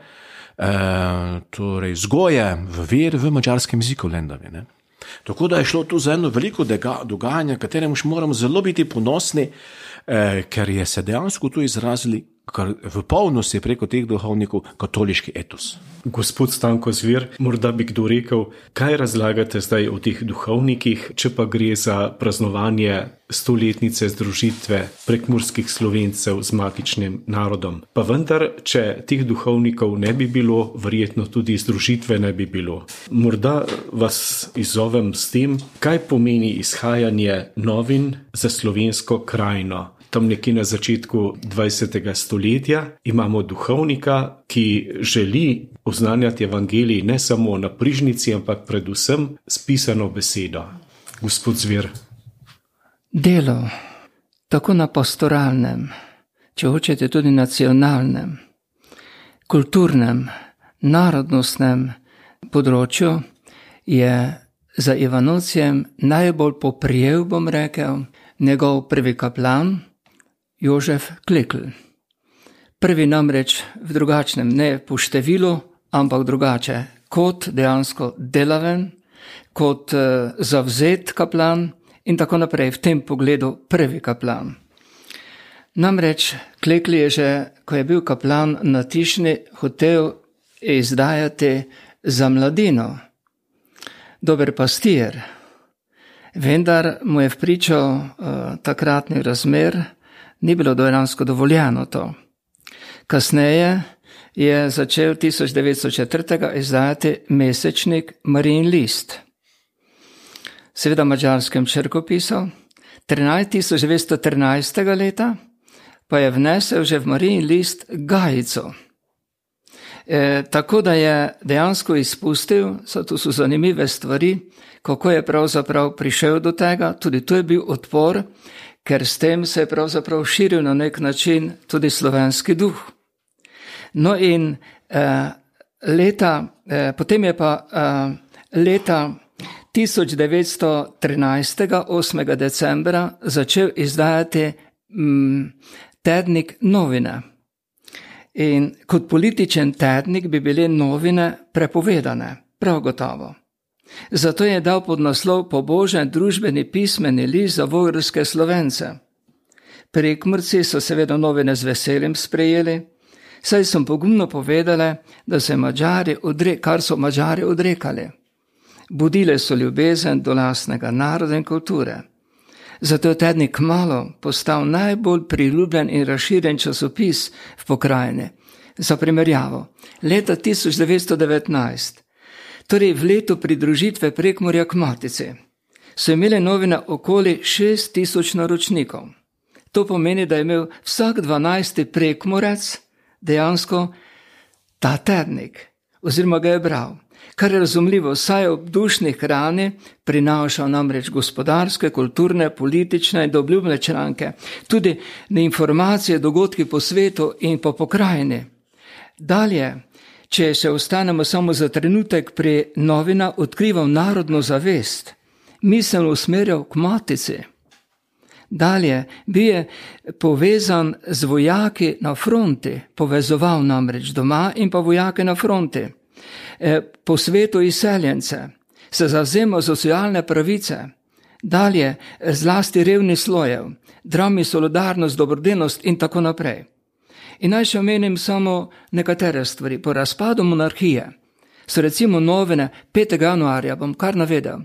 torej vzgoje v veri v mađarskem jeziku v Lendavi. Ne? Tako da je šlo tu za eno veliko dogajanje, kateremu moramo zelo biti ponosni, ker je se dejansko tu izrazili kar v polnosti preko teh duhovnikov katoliški etos. Gospod Stanko Zvir, morda bi kdo rekel, kaj razlagate zdaj o teh duhovnikih, če pa gre za praznovanje 100-letnice združitve prekmurskih Slovencev z matičnim narodom. Pa vendar, če teh duhovnikov ne bi bilo, verjetno tudi združitve ne bi bilo. Morda vas izzovem s tem, kaj pomeni izhajanje novin za slovensko krajino. Tam nekje na začetku 20. stoletja imamo duhovnika, ki želi oznanjati evangelij ne samo na prižnici, ampak predvsem s pisano besedo. Gospod Zvir. Delo, tako na pastoralnem, če hočete tudi nacionalnem, kulturnem, narodnostnem področju, je za Ivanocijem najbolj poprijel, bom rekel, njegov prvi kaplan, Jožef Klekl. Prvi namreč v drugačnem, ne po številu, ampak drugače, kot dejansko delaven, kot zavzet kaplan in tako naprej, v tem pogledu prvi kaplan. Namreč Klekl je že, ko je bil kaplan na Tišni, hotel izdajati za mladino. Dober pastir, vendar mu je vpričo takratni razmer, ni bilo dejansko dovoljeno to. Kasneje je začel 1904. izdajati mesečnik Marijin list. Seveda mađarskem črkopisu. 1913. leta pa je vnesel že v Marijin list gajico. Tako da je dejansko izpustil, tu so zanimive stvari, kako je pravzaprav prišel do tega, tudi to je bil odpor, ker s tem se je pravzaprav širil na nek način tudi slovenski duh. No in potem je pa leta 1913. 8. decembra začel izdajati tednik Novine. In kot političen tednik bi bile novine prepovedane, prav gotovo. Zato je dal pod naslov Pobožen družbeni pismeni list za vogrske Slovence. Prekmurci so seveda novine z veseljem sprejeli, saj so pogumno povedali, da se kar so Mađari odrekali. Budile so ljubezen do lastnega naroda in kulture. Zato je tednik kmalu postal najbolj priljubljen in razširjen časopis v pokrajini. Za primerjavo, leta 1919, torej v letu pridružitve Prekmurja k Matici, so imeli novine okoli 6000 naročnikov. To pomeni, da je imel vsak 12. Prekmurec dejansko ta tednik, oziroma ga je bral. Kar je razumljivo, saj ob dušni hrani prinašal namreč gospodarske, kulturne, politične in dobljubne članke, tudi informacije, dogodki po svetu in po pokrajini. Dalje, če se ostanemo samo za trenutek pri novina, odkrival narodno zavest, miselno usmerjal k Matici. Dalje, bil je povezan z vojaki na fronti, povezoval namreč doma in pa vojake na fronti. Po svetu izseljence, se zavzemal za socialne pravice, dalje zlasti revni slojev, drami solidarnost, dobrodelnost in tako naprej. In naj še omenim samo nekatere stvari. Po razpadu monarhije so recimo novine 5. januarja, bom kar navedel,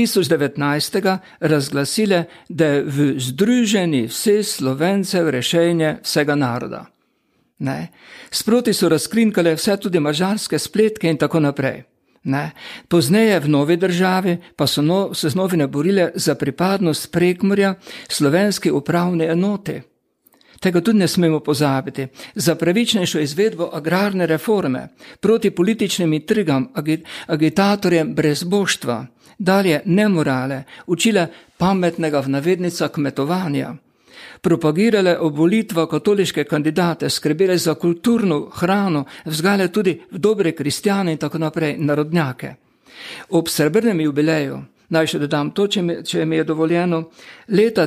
1919. razglasile, da je v združeni vse Slovencev rešenje vsega naroda. Ne. Sproti so razkrinkale vse tudi mađarske spletke in tako naprej. Ne. Pozneje v novi državi pa so se novine borile za pripadnost Prekmurja slovenski upravni enoti. Tega tudi ne smemo pozabiti. Za pravičnejšo izvedbo agrarne reforme, proti političnim intrigam, agitatorjem brezboštva, dalje nemorale, učile pametnega v navednicah kmetovanja, propagirale obolitva katoliške kandidate, skrbele za kulturno hrano, vzgajale tudi v dobre kristjane in tako naprej, narodnjake. Ob srebrnem jubileju, naj še dodam to, če mi je dovoljeno, leta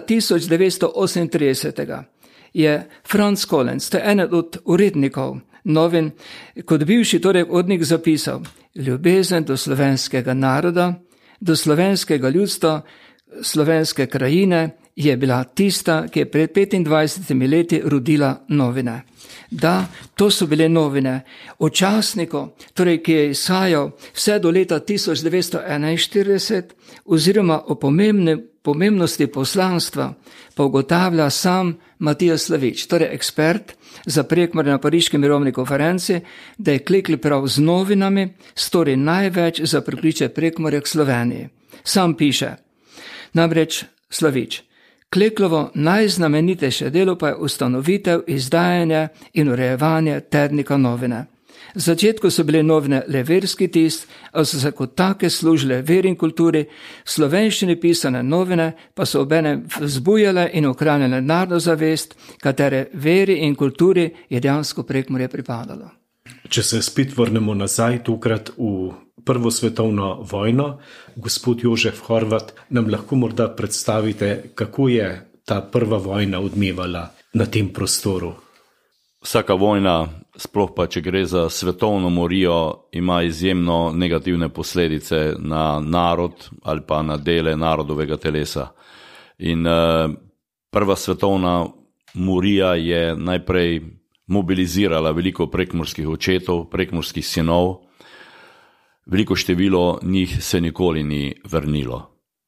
1938 je Franz Kolenc, to je eden od urednikov novin, kot bivši torej urednik zapisal: ljubezen do slovenskega naroda, do slovenskega ljudstva, slovenske krajine je bila tista, ki je pred 25 leti rodila novine. Da, to so bile novine o časniku, torej, ki je izhajal vse do leta 1941, oziroma o pomembnosti poslanstva pa ugotavlja sam Matija Slavič, torej ekspert za Prekmurje na Pariški mirovni konferenci, da je Klekl prav z novinami stori največ za prikliče Prekmurja k Sloveniji. Sam piše, namreč Slavič: Kleklovo najznamenitejše delo pa je ustanovitev, izdajanje in urejevanje tednika Novine. V začetku so bile novine le verski tisk, a so se kot take služile veri in kulturi, v slovenščini pisane novine pa so obenem vzbujale in ohranjale narodno zavest, katere veri in kulturi je dejansko Prekmurje pripadalo. Če se spet vrnemo nazaj, tokrat v Prvo svetovno vojno, gospod Jožef Horvat, nam lahko morda predstavite, kako je ta prva vojna odmevala na tem prostoru? Vsaka vojna, sploh pa če gre za svetovno morijo, ima izjemno negativne posledice na narod ali pa na dele narodovega telesa. In prva svetovna morija je najprej mobilizirala veliko prekmurskih očetov, prekmurskih sinov. Veliko število njih se nikoli ni vrnilo.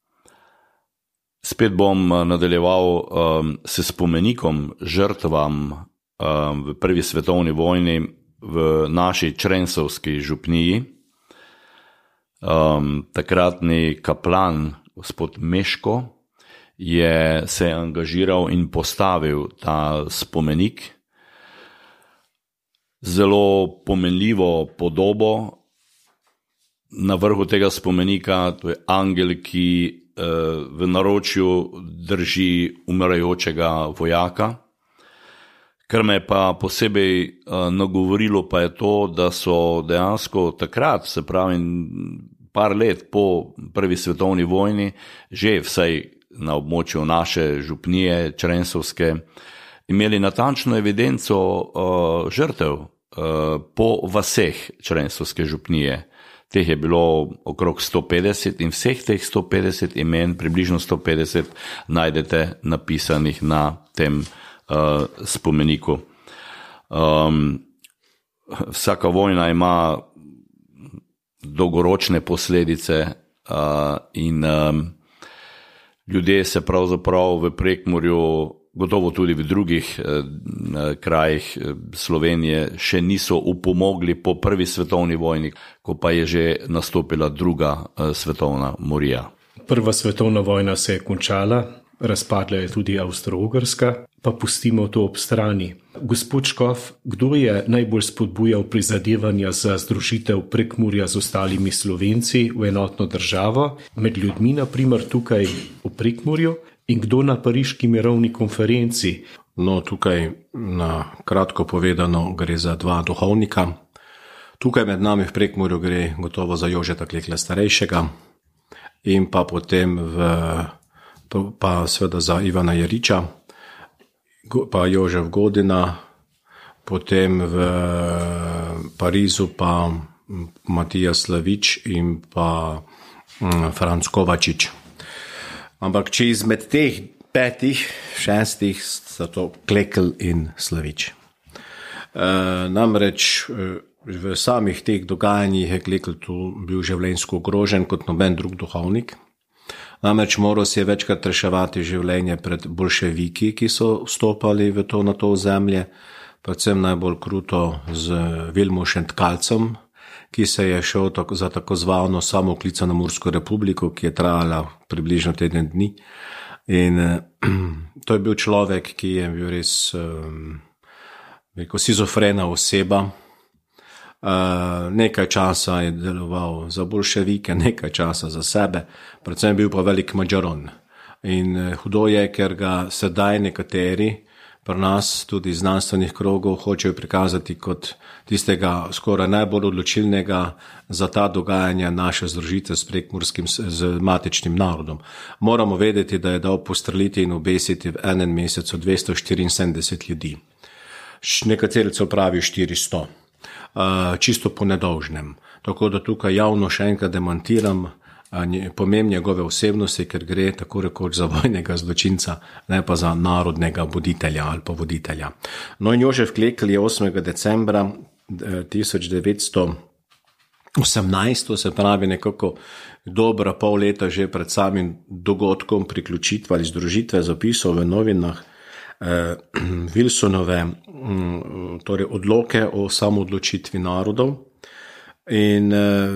Spet bom nadaljeval se spomenikom žrtvam v prvi svetovni vojni v naši Črensovski župniji. Takratni kaplan, gospod Meško, se je angažiral in postavil ta spomenik. Zelo pomenljivo podobo. Na vrhu tega spomenika, to je angel, ki v naročju drži umirajočega vojaka. Kar me pa posebej nagovorilo pa je to, da so dejansko takrat, se pravi par let po prvi svetovni vojni, že vsaj na območju naše župnije Črensovske, imeli natančno evidenco žrtev po vaseh Črensovske župnije. Teh je bilo okrog 150 in vseh teh 150 imen, približno 150, najdete napisanih na tem spomeniku. Vsaka vojna ima dolgoročne posledice in ljudje se pravzaprav v Prekmurju, gotovo tudi v drugih krajih Slovenije, še niso upomogli po prvi svetovni vojni, ko pa je že nastopila druga svetovna morija. Prva svetovna vojna se je končala, razpadla je tudi Avstro-Ogrska, pa pustimo to ob strani. Gospod Škof, kdo je najbolj spodbujal prizadevanja za združitev Prekmurja z ostalimi Slovenci v enotno državo, med ljudmi na primer tukaj v Prekmurju, in kdo na Pariški mirovni konferenci? No, tukaj na kratko povedano gre za dva duhovnika. Tukaj med nami v Prekmurju gre gotovo za Jožeta Klekla starejšega in pa potem pa seveda za Ivana Jeriča, pa Jožef Godina, potem v Parizu pa Matija Slavič in pa Franc Kovačič. Ampak če izmed teh 5, 6 sta to Klekl in Slavič. Namreč v samih teh dogajanjih je Klekl tu bil življenjsko ogrožen kot noben drug duhovnik. Namreč moral si je večkrat reševati življenje pred boljševiki, ki so vstopali na to ozemlje, predvsem najbolj kruto z Vilmošem Tkalcem, ki se je šel za tako zvano samooklicano Mursko republiko, ki je trajala približno teden dni. In to je bil človek, ki je bil res šizofrena oseba. Nekaj časa je deloval za boljševike, nekaj časa za sebe, predvsem bil pa velik Mađaron. In hudo je, ker ga sedaj nekateri pri nas tudi znanstvenih krogov hočejo prikazati kot tistega skoraj najbolj odločilnega za ta dogajanja naše združitve s prekmurskim, z matičnim narodom. Moramo vedeti, da je dal postreliti in obesiti v enem mesecu 274 ljudi. Nekateri celo pravijo 400. Čisto po nedolžnem. Tako da tukaj javno še enkrat demantiram pomen njegove osebnosti, ker gre tako rekoč za vojnega zločinca, ne pa za narodnega voditelja ali pa voditelja. No in Jožef Klekl je 8. decembra 1918, to se pravi nekako dobra pol leta že pred samim dogodkom priključitve ali združitve, zapisal v novinah Wilsonove torej odloke o samoodločitvi narodov. In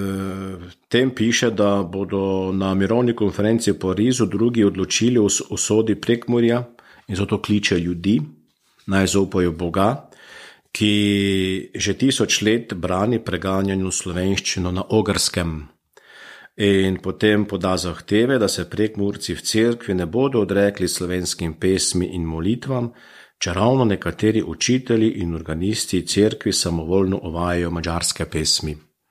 tem piše, da bodo na mirovni konferenci v Parizu drugi odločili o usodi Prekmurja in zato kliče ljudi, naj zaupajo Boga, ki že 1000 let brani preganjanju slovenščino na Ogrskem. In potem poda zahteve, da se Prekmurci v cerkvi ne bodo odrekli slovenskim pesmi in molitvam, čeravno nekateri učitelji in organisti cerkvi samovoljno uvajajo madžarske pesmi.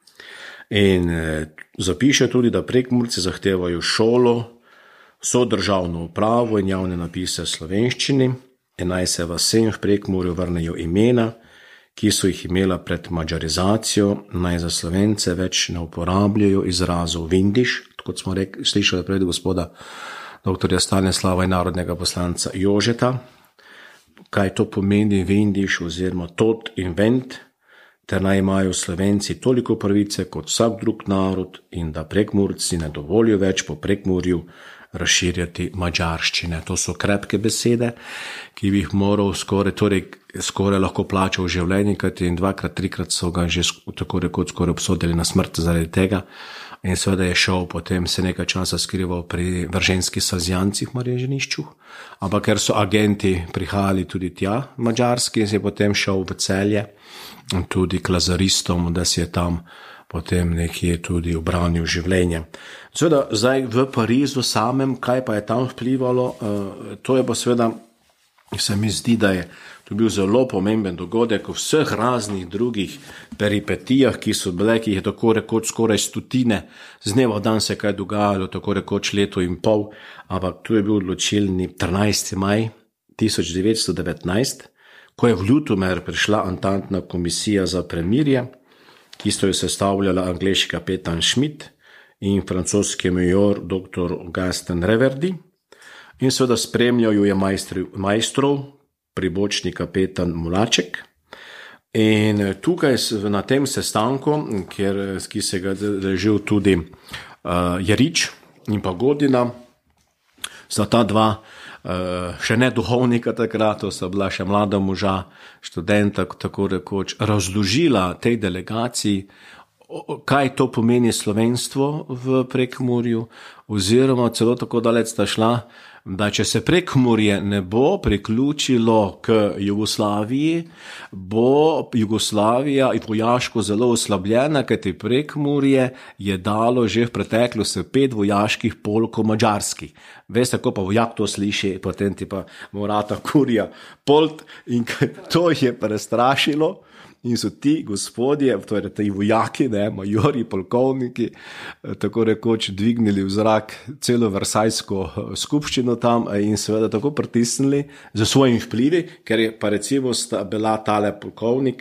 In zapiše tudi, da Prekmurci zahtevajo šolo, sodržavno upravo in javne napise v slovenščini, in naj se vasem v Prekmurju vrnejo imena, ki so jih imela pred madžarizacijo, naj za Slovence več ne uporabljajo izrazov vindiš, kot smo slišali pred gospoda dr. Stanislava in narodnega poslanca Jožeta, kaj to pomeni vindiš oziroma tot in vent, ter naj imajo Slovenci toliko pravice kot vsak drug narod in da Prekmurci ne dovolijo več po Prekmurju razširjati madžarščine. To so krepke besede, ki bi jih moral skoraj lahko plačal v življenju, kajti 2-krat, 3-krat so ga že tako rekoč skoraj obsodili na smrt zaradi tega. In seveda je šel potem se nekaj časa skrival pri vrženskih salzijancih v Marježenišču, ampak ker so agenti prihajali tudi tja madžarski, in se je potem šel v Celje tudi k lazaristom, da si je tam potem nekje tudi obranil življenje. Seveda, zdaj v Parizu samem, kaj pa je tam vplivalo, to je pa seveda, se mi zdi, da je to bil zelo pomemben dogodek v vseh raznih drugih peripetijah, ki so bile, ki jih je tako rekoč skoraj 100, z dneva v dan se kaj dogajalo, tako rekoč leto in pol, ampak tu je bil odločilni 13. maj 1919, ko je v Ljutomer prišla Antantna komisija za premirje, ki sto jo sestavljala angleški kapetan Schmidt in francoski major dr. Augustin Reverdy, in seveda spremljal jo je majstrov, pribočni kapetan Mulaček. In tukaj na tem sestanku, ki se ga držal tudi Jarič in pa Godina, sta ta dva še ne duhovnika takrat, to sta bila še mlada moža, študenta, tako rekoč, razložila tej delegaciji, kaj to pomeni slovenstvo v Prekmurju, oziroma celo tako daleč sta šla, da če se Prekmurje ne bo priključilo k Jugoslaviji, bo Jugoslavija vojaško zelo oslabljena, kajti Prekmurje je dalo že v preteklosti 5 vojaških polkov madžarskih. Veste, ko pa vojak to sliši, potem ti pa morata kurja polt, in to je prestrašilo. In so ti gospodje, torej ti vojaki, majori, polkovniki, tako rekoč dvignili v zrak celo versajsko skupščino tam in seveda tako pritisnili za svojim vplivi, ker je pa recimo sta bila tale polkovnik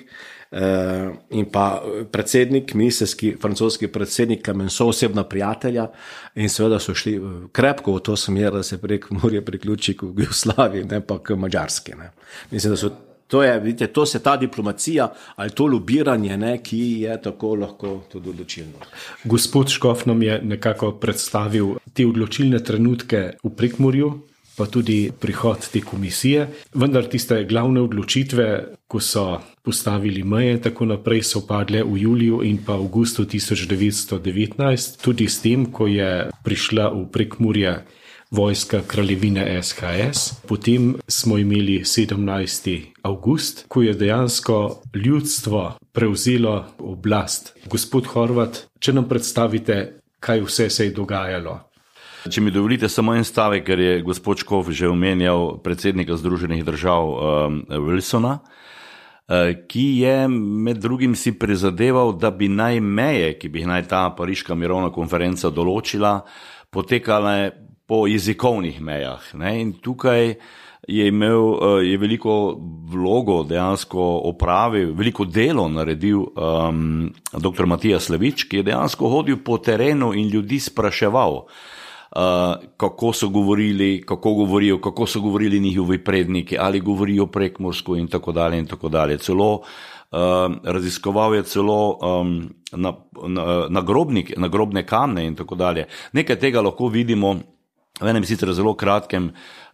in pa predsednik, ministerski, francoski predsednik Clemenceau, osebna prijatelja, in seveda so šli krepko v to smer, da se Prekmurje priključi k Jugoslaviji, ne pa k Madžarski. Mislim, da so to je, vidite, to se ta diplomacija ali to lobiranje, ki je tako lahko tudi odločilno. Gospod Škof nam je nekako predstavil te odločilne trenutke v Prekmurju, pa tudi prihod te komisije, vendar tiste glavne odločitve, ko so postavili meje, tako naprej so padle v juliju in pa avgustu 1919, tudi s tem, ko je prišla v Prekmurje vojska kraljevine SHS. Potem smo imeli 17. avgust, ko je dejansko ljudstvo prevzelo oblast. Gospod Horvat, če nam predstavite, kaj vse se je dogajalo? Če mi dovolite samo en stavek, ker je gospod Škof že omenjal predsednika Združenih držav Wilsona, ki je med drugim si prizadeval, da bi naj meje, ki bi naj ta pariška mirovna konferenca določila, potekale po jezikovnih mejah. In tukaj je veliko vlogo dejansko opravil, veliko delo naredil dr. Matija Slevič, ki je dejansko hodil po terenu in ljudi spraševal, kako so govorili, kako so govorili njihovi predniki, ali govorijo prekmursko in tako dalje in tako dalje. Celo raziskoval je celo nagrobne kamne in tako dalje. Nekaj tega lahko vidimo v enem sicer zelo kratkem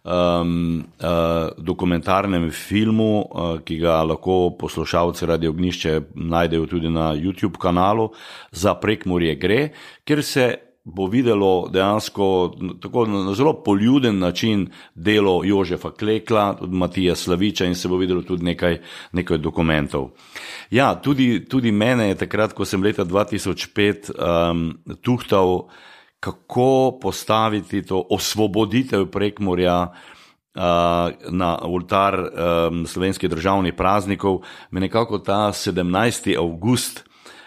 dokumentarnem filmu, ki ga lahko poslušalci Radio Ognjišče najdejo tudi na YouTube kanalu, Za Prekmurje gre, kjer se bo videlo dejansko tako na zelo poljuden način delo Jožefa Klekla, tudi Matija Slaviča in se bo videlo tudi nekaj dokumentov. Ja, tudi mene je takrat, ko sem leta 2005 tuhtal, kako postaviti to osvoboditev Prekmurja na oltar slovenskih državnih praznikov, me nekako ta 17. avgust,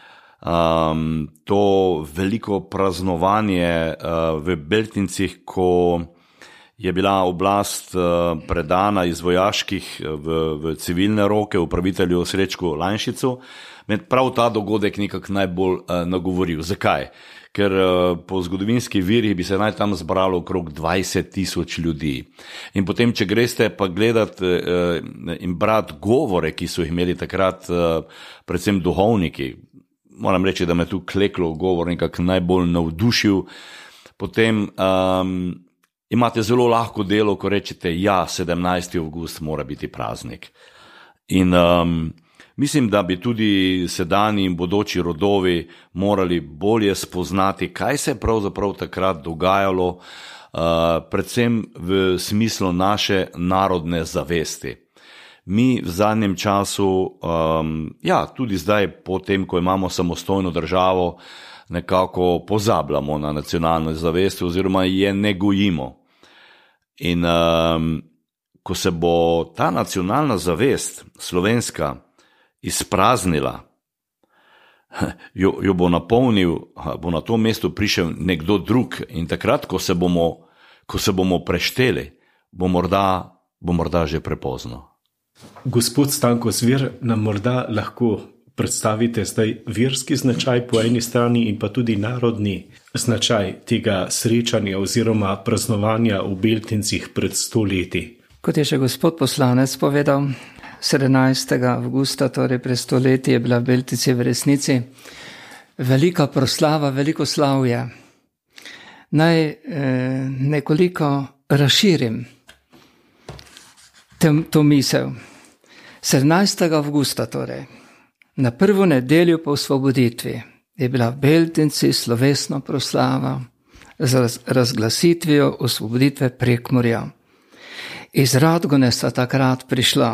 to veliko praznovanje v Beltincih, ko je bila oblast predana iz vojaških v civilne roke upravitelju Srečku Lajnšicu, me prav ta dogodek nekako najbolj nagovoril. Zakaj? Ker po zgodovinskih virih bi se naj tam zbralo okrog 20,000 ljudi. In potem, če greste pa gledati in brati govore, ki so jih imeli takrat predvsem duhovniki, moram reči, da me tu Kleklov govor nekako najbolj navdušil, potem imate zelo lahko delo, ko rečete, ja, 17. avgust mora biti praznik. In mislim, da bi tudi sedanji in bodoči rodovi morali bolje spoznati, kaj se je pravzaprav takrat dogajalo, predvsem v smislu naše narodne zavesti. Mi v zadnjem času, tudi zdaj, potem, ko imamo samostojno državo, nekako pozabljamo na nacionalno zavest oziroma je ne gojimo. In ko se bo ta nacionalna zavest slovenska izpraznila, jo bo napolnil, bo na to mesto prišel nekdo drug in takrat, ko se bomo prešteli, bo morda že prepozno. Gospod Stanko Zvir, nam morda lahko predstavite zdaj verski značaj po eni strani in pa tudi narodni značaj tega srečanja oziroma praznovanja v Beltincih pred 100 leti. Kot je še gospod poslanec povedal, 17. avgusta, torej pred 100 leti, je bila v Beltinci v resnici velika proslava, veliko slavje. Naj nekoliko razširim to misel. 17. avgusta, torej, na prvo nedeljo po osvoboditvi, je bila v Beltinci slovesna proslava z razglasitvijo osvoboditve Prekmurja. Iz Radgone sta takrat prišla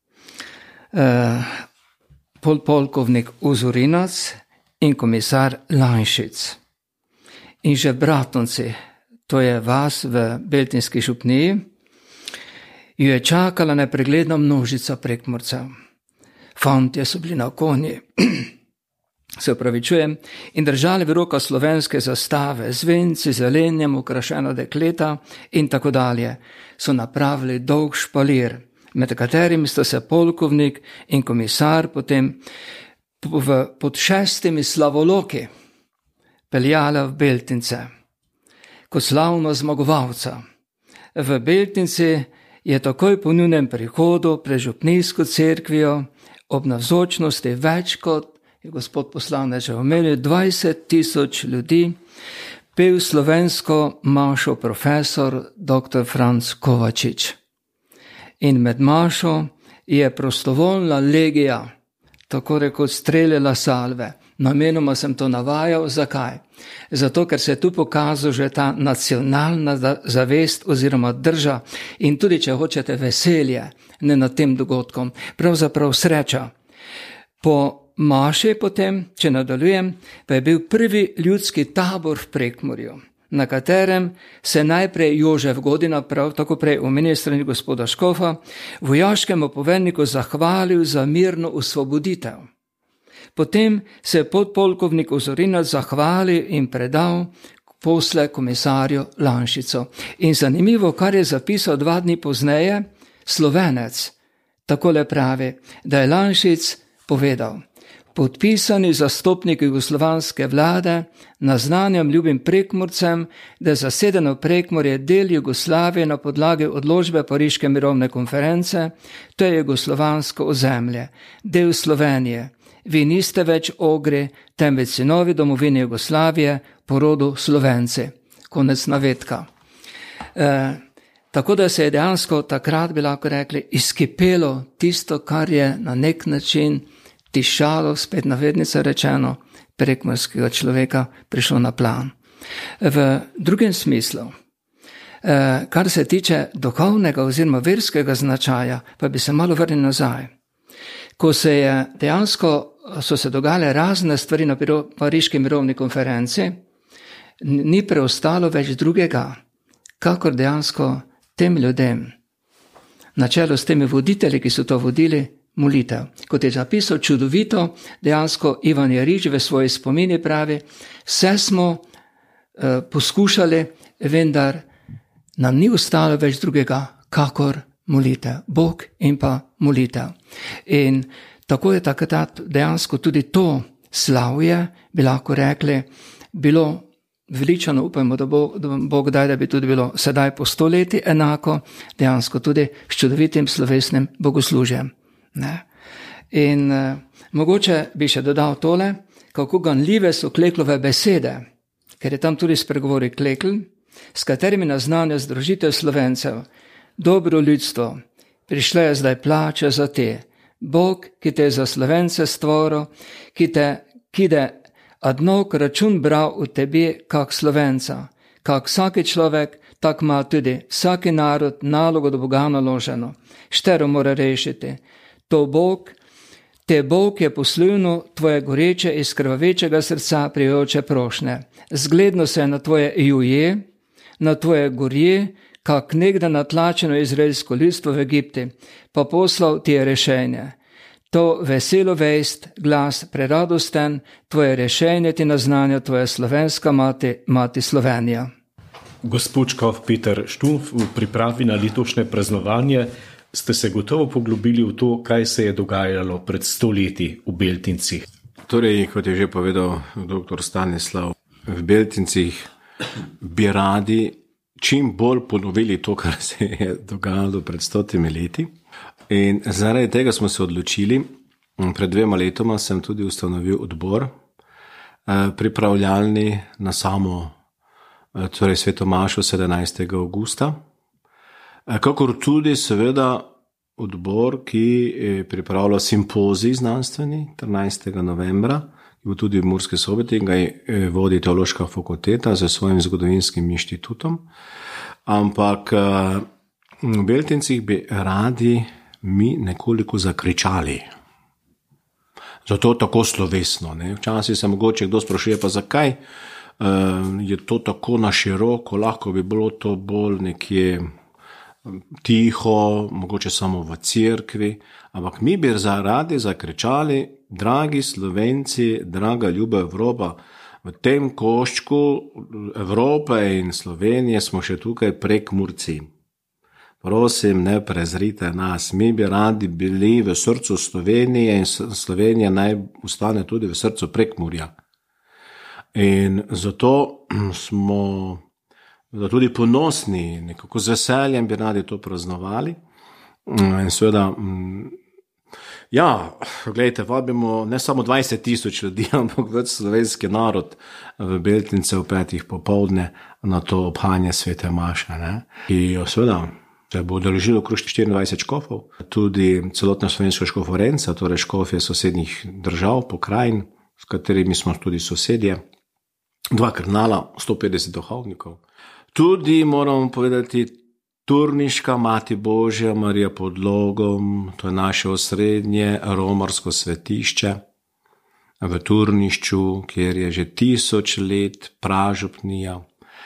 polkovnik Uzurinac in komisar Lajnšic. In že Bratonci, to je vas v Beltinski župniji, jo je čakala nepregledna množica Prekmurcev. Fantje so bili na konji, se opravičujem, in držali v rokah slovenske zastave, zvenci, zelenjem, okrašena dekleta in tako dalje. So napravili dolg špalir, med katerimi sta se polkovnik in komisar potem pod 6 slavoloki peljala v Beltince kot slavno zmagovalca. V Beltinci je takoj po njunem prihodu pred župnijsko cerkvijo ob navzočnosti več kot, je gospod poslanec že omenil, 20,000 ljudi, pel slovensko mašo profesor dr. Franc Kovačič. In med mašo je prostovoljna legija, tako rekoč, streljala salve. Namenoma sem to navajal. Zakaj? Zato, ker se je tu pokazal že ta nacionalna zavest oziroma drža in tudi, če hočete, veselje ne nad tem dogodkom, pravzaprav sreča. Po maši potem, če nadaljujem, pa je bil prvi ljudski tabor v Prekmurju. na katerem se najprej Jožef Godina, prav tako prej omenjen strani gospoda Škofa, vojaškemu poveljniku zahvalil za mirno osvoboditev. Potem se je podpolkovnik Ozorinac zahvalil in predal posle komisarju Lanšico. In zanimivo, kar je zapisal 2 dni pozneje, Slovenec takole pravi, da je Lanšic povedal: podpisani zastopniki jugoslovanske vlade naznanjam ljubim Prekmurcem, da je zasedeno Prekmurje del Jugoslavije na podlagi odločbe Pariške mirovne konference, to je jugoslovansko ozemlje, del Slovenije. Vi niste več ogri, temveč sinovi domovine Jugoslavije, porodu Slovenci. Konec navedka. Tako da se je dejansko takrat, bi lahko rekli, izkipelo tisto, kar je na nek način tišalo, spet navednica rečeno, prekmurskega človeka prišlo na plan. V drugem smislu, kar se tiče duhovnega oziroma verskega značaja, pa bi se malo vrnil nazaj. Ko so se dogajale razne stvari na Pariški mirovni konferenci, ni preostalo več drugega, kakor dejansko tem ljudem, na čelu s temi voditelji, ki so to vodili, molitev. Kot je zapisal čudovito, dejansko Ivan Jarič v svoji spomini pravi, vse smo poskušali, vendar nam ni ostalo več drugega, kakor molitev. Bog in pa molitev. In tako je takrat dejansko tudi to slavje, bi lahko rekli, bilo veličano, upajmo, da Bog daj, da bi tudi bilo sedaj po 100 leti enako, dejansko tudi s čudovitim slovesnim bogoslužjem. Ne. In mogoče bi še dodal tole, kako ganljive so Kleklove besede, ker je tam tudi spregovori Klekl, s katerimi naznanja združitev Slovencev. Dobro ljudstvo, prišla je zdaj plača za te. Bog, ki te je za Slovence stvoril, ki te adnog račun bral v tebi kak Slovenca, kak vsaki človek, tak ima tudi vsaki narod nalogo do Boga naloženo. Štero mora rešiti. Te Bog je poslujno tvoje goreče iz krvavečega srca prijoče prošnje. Zgledno se je na tvoje juje, na tvoje gorje, kak nekda natlačeno izraelsko ljudstvo v Egipti, pa poslal ti je rešenje. To veselo vest, glas preradosten, tvoje rešenje ti naznanja tvoja slovenska mati Slovenija. Gospod škof Peter Štumpf, v pripravi na letošnje praznovanje ste se gotovo poglobili v to, kaj se je dogajalo pred 100 leti v Beltincih. Torej, kot je že povedal dr. Stanislav, v Beltincih bi radi čim bolj ponovili to, kar se je dogajalo pred 100 leti. In zaradi tega smo se odločili, pred 2 letoma sem tudi ustanovil odbor, pripravljalni na samo, torej svetomašo 17. augusta, kakor tudi seveda odbor, ki pripravlja simpozij znanstveni 13. novembra, ki bo tudi v Murski Soboti, ga vodi Teološka fakulteta z svojim zgodovinskim inštitutom. Ampak v Beltincih bi radi mi nekoliko zakričali. Zato tako slovesno. Ne? Včasih se mogoče kdo sprašuje, pa zakaj je to tako na široko, lahko bi bilo to bolj nekje tiho, mogoče samo v cerkvi, ampak mi bi radi zakričali, dragi Slovenci, draga ljuba Evropa, v tem koščku Evrope in Slovenije smo še tukaj Prekmurci. Prosim, ne prezrite nas, mi bi radi bili v srcu Slovenije in Slovenija naj ostane tudi v srcu Prekmurja. In zato smo tudi ponosni, nekako z veseljem bi radi to praznovali. In seveda, ja, gledajte, vabimo ne samo 20,000 ljudi, ampak več slovenski narod v Beltince v 5. popoldne na to obhajanje svete maše, ne? Ki seveda se bo udeležilo okrog 24 škofov, tudi celotna slovenska škoforenca, torej škofje sosednjih držav, pokrajin, s katerimi smo tudi sosedje, 2 kardinala, 150 duhovnikov. Tudi moramo povedati Turniška Mati Božja, Marija pod Logom, to je naše osrednje romarsko svetišče v Turnišču, kjer je že 1000 let pražupnija.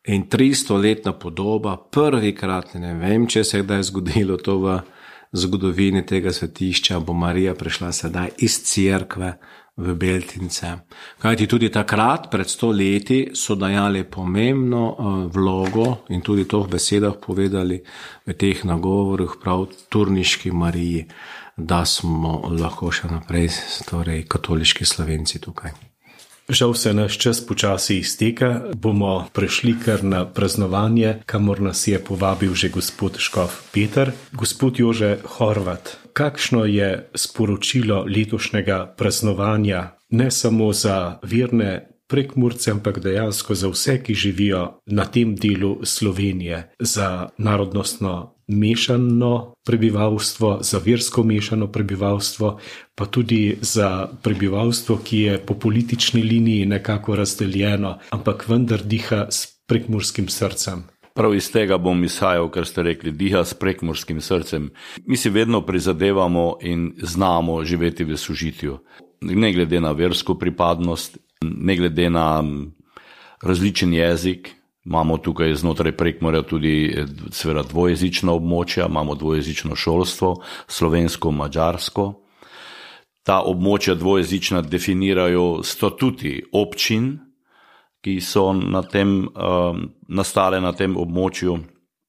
In 300-letna podoba, prvikrat, ne vem, če se je kdaj zgodilo to v zgodovini tega svetišča, bo Marija prišla sedaj iz cerkve v Beltince. Kajti tudi takrat, pred 100 leti, so dajali pomembno vlogo in tudi to v besedah povedali v teh nagovorih prav turniški Mariji, da smo lahko še naprej torej katoliški Slovenci tukaj. Žal se naš čas počasi izteka, bomo prešli kar na praznovanje, kamor nas je povabil že gospod škof Peter. Gospod Jože Horvat, kakšno je sporočilo letošnjega praznovanja ne samo za verne Prekmurce, ampak dejansko za vse, ki živijo na tem delu Slovenije, za narodnostno mešano prebivalstvo, za versko mešano prebivalstvo, pa tudi za prebivalstvo, ki je po politični liniji nekako razdeljeno, ampak vendar diha s prekmurskim srcem. Prav iz tega bom izhajal, kar ste rekli, diha s prekmurskim srcem. Mi si vedno prizadevamo in znamo živeti v sožitju. Ne glede na versko pripadnost, ne glede na različen jezik. Imamo tukaj znotraj Prekmurja tudi seveda dvojezična območja, imamo dvojezično šolstvo, slovensko-mađarsko. Ta območja dvojezična definirajo statuti občin, ki so nastale na tem območju.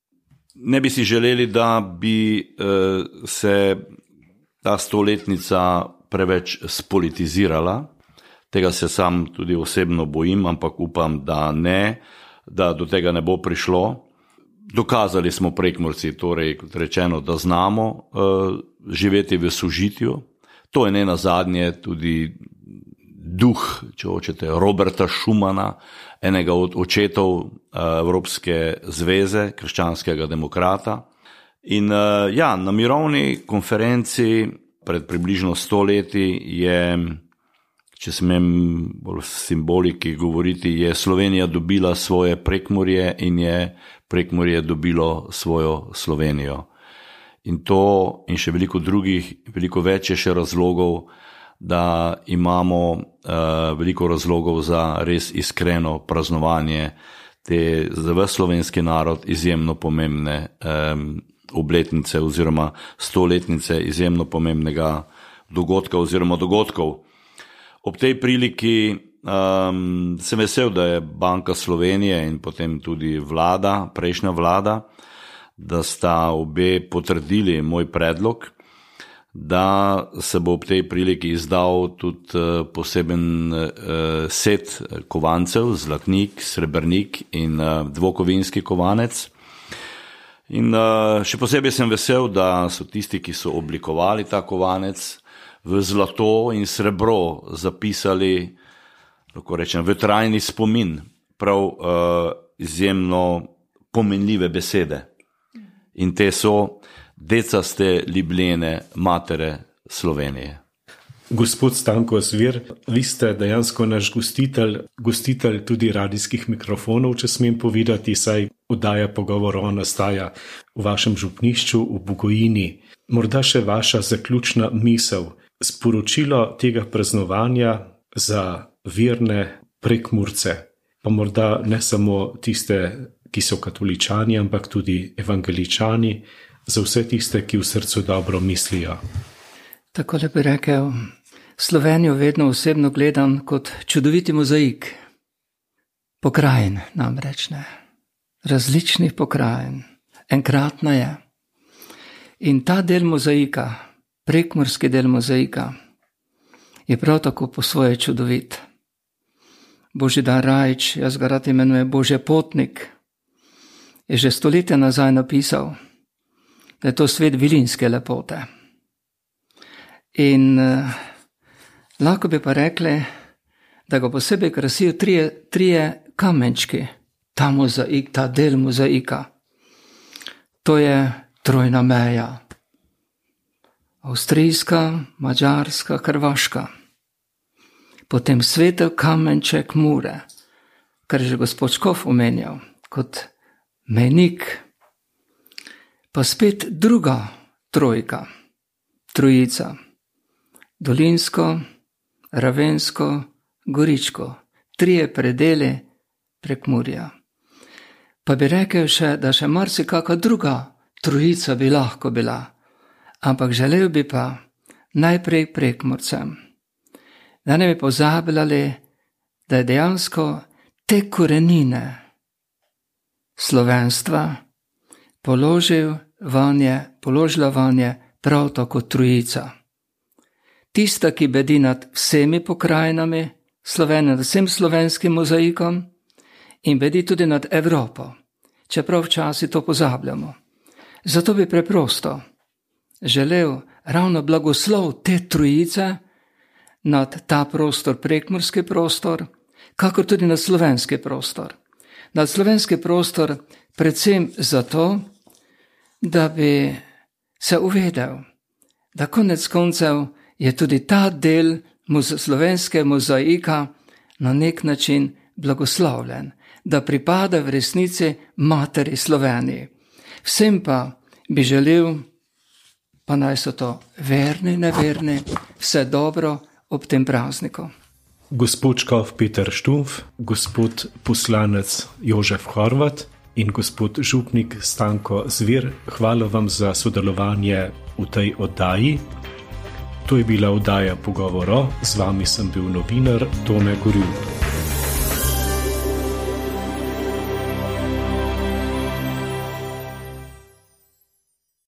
Ne bi si želeli, da bi se ta stoletnica preveč spolitizirala. Tega se sam tudi osebno bojim, ampak upam, da ne, da do tega ne bo prišlo. Dokazali smo Prekmurci, torej, kot rečeno, da znamo živeti v sožitju. To je ne nazadnje tudi duh, če hočete, Roberta Schumana, enega od očetov Evropske zveze, krščanskega demokrata. In ja, na mirovni konferenci pred približno 100 leti je, če smem bolj simboliki govoriti, je Slovenija dobila svoje Prekmurje in je Prekmurje dobilo svojo Slovenijo. In to in še veliko drugih, veliko več je še razlogov, da imamo veliko razlogov za res iskreno praznovanje te za ves slovenski narod izjemno pomembne obletnice oziroma 100-letnice izjemno pomembnega dogodka oziroma dogodkov. Ob tej priliki sem vesel, da je Banka Slovenije in potem tudi vlada, prejšnja vlada, da sta obe potrdili moj predlog, da se bo ob tej priliki izdal tudi poseben set kovancev, zlatnik, srebrnik in dvokovinski kovanec. In še posebej sem vesel, da so tisti, ki so oblikovali ta kovanec, v zlato in srebro zapisali, lahko rečem, v trajni spomin, prav izjemno pomenljive besede. In te so: decaste Ljubljene, matere Slovenije. Gospod Stanko Zvir, vi ste dejansko naš gostitelj tudi radijskih mikrofonov, če smem povedati, saj oddaja Pogovor nastaja v vašem župnišču v Bugojini. Morda še vaša zaključna misel, sporočilo tega praznovanja za verne Prekmurce, pa morda ne samo tiste, ki so katoličani, ampak tudi evangeličani, za vse tiste, ki v srcu dobro mislijo. Takole bi rekel, Slovenijo vedno osebno gledam kot čudoviti mozaik. Pokrajin namreč, ne. Različnih pokrajin. Enkratna je. In ta del mozaika, prekmurski del mozaika, je prav tako po svoje čudovit. Božidar Rajič, jaz ga rad imenujem Božje potnik, je že stoletja nazaj napisal, da je to svet vilinske lepote. In lahko bi pa rekli, da ga posebej krasijo trije kamenčki, ta mozaik, ta del mozaika. To je trojna meja. Avstrijska, mađarska, hrvaška. Potem svetel kamenček Mure, kar je že gospod Škof omenjal, kot mejnik. Pa spet druga trojka, trojica. Dolinsko, Ravensko, Goričko. Trije predeli Prekmurja. Pa bi rekel še, da še marsikaka druga trojica bi lahko bila. Ampak želel bi pa najprej Prekmurcem, da ne bi pozabljali, da je dejansko te korenine slovenstva položila vanje prav tako trojica. Tista, ki bedi nad vsemi pokrajinami Slovenije, nad vsem slovenskim mozaikom in bedi tudi nad Evropo, čeprav včasih to pozabljamo. Zato bi preprosto želel ravno blagoslov te trojice nad ta prostor, prekmurski prostor, kakor tudi nad slovenski prostor. Nad slovenski prostor predvsem zato, da bi se uvedel, da konec koncev je tudi ta del slovenske mozaika na nek način blagoslovljen, da pripada v resnici materi Sloveniji. Vsem pa bi želel, pa naj so to verni, neverni, vse dobro ob tem prazniku. Gospod škof Peter Štumpf, gospod poslanec Jožef Horvat in gospod župnik Stanko Zvir, hvala vam za sodelovanje v tej oddaji. To je bila oddaja Pogovoro, z vami sem bil novinar Tone Gorjup.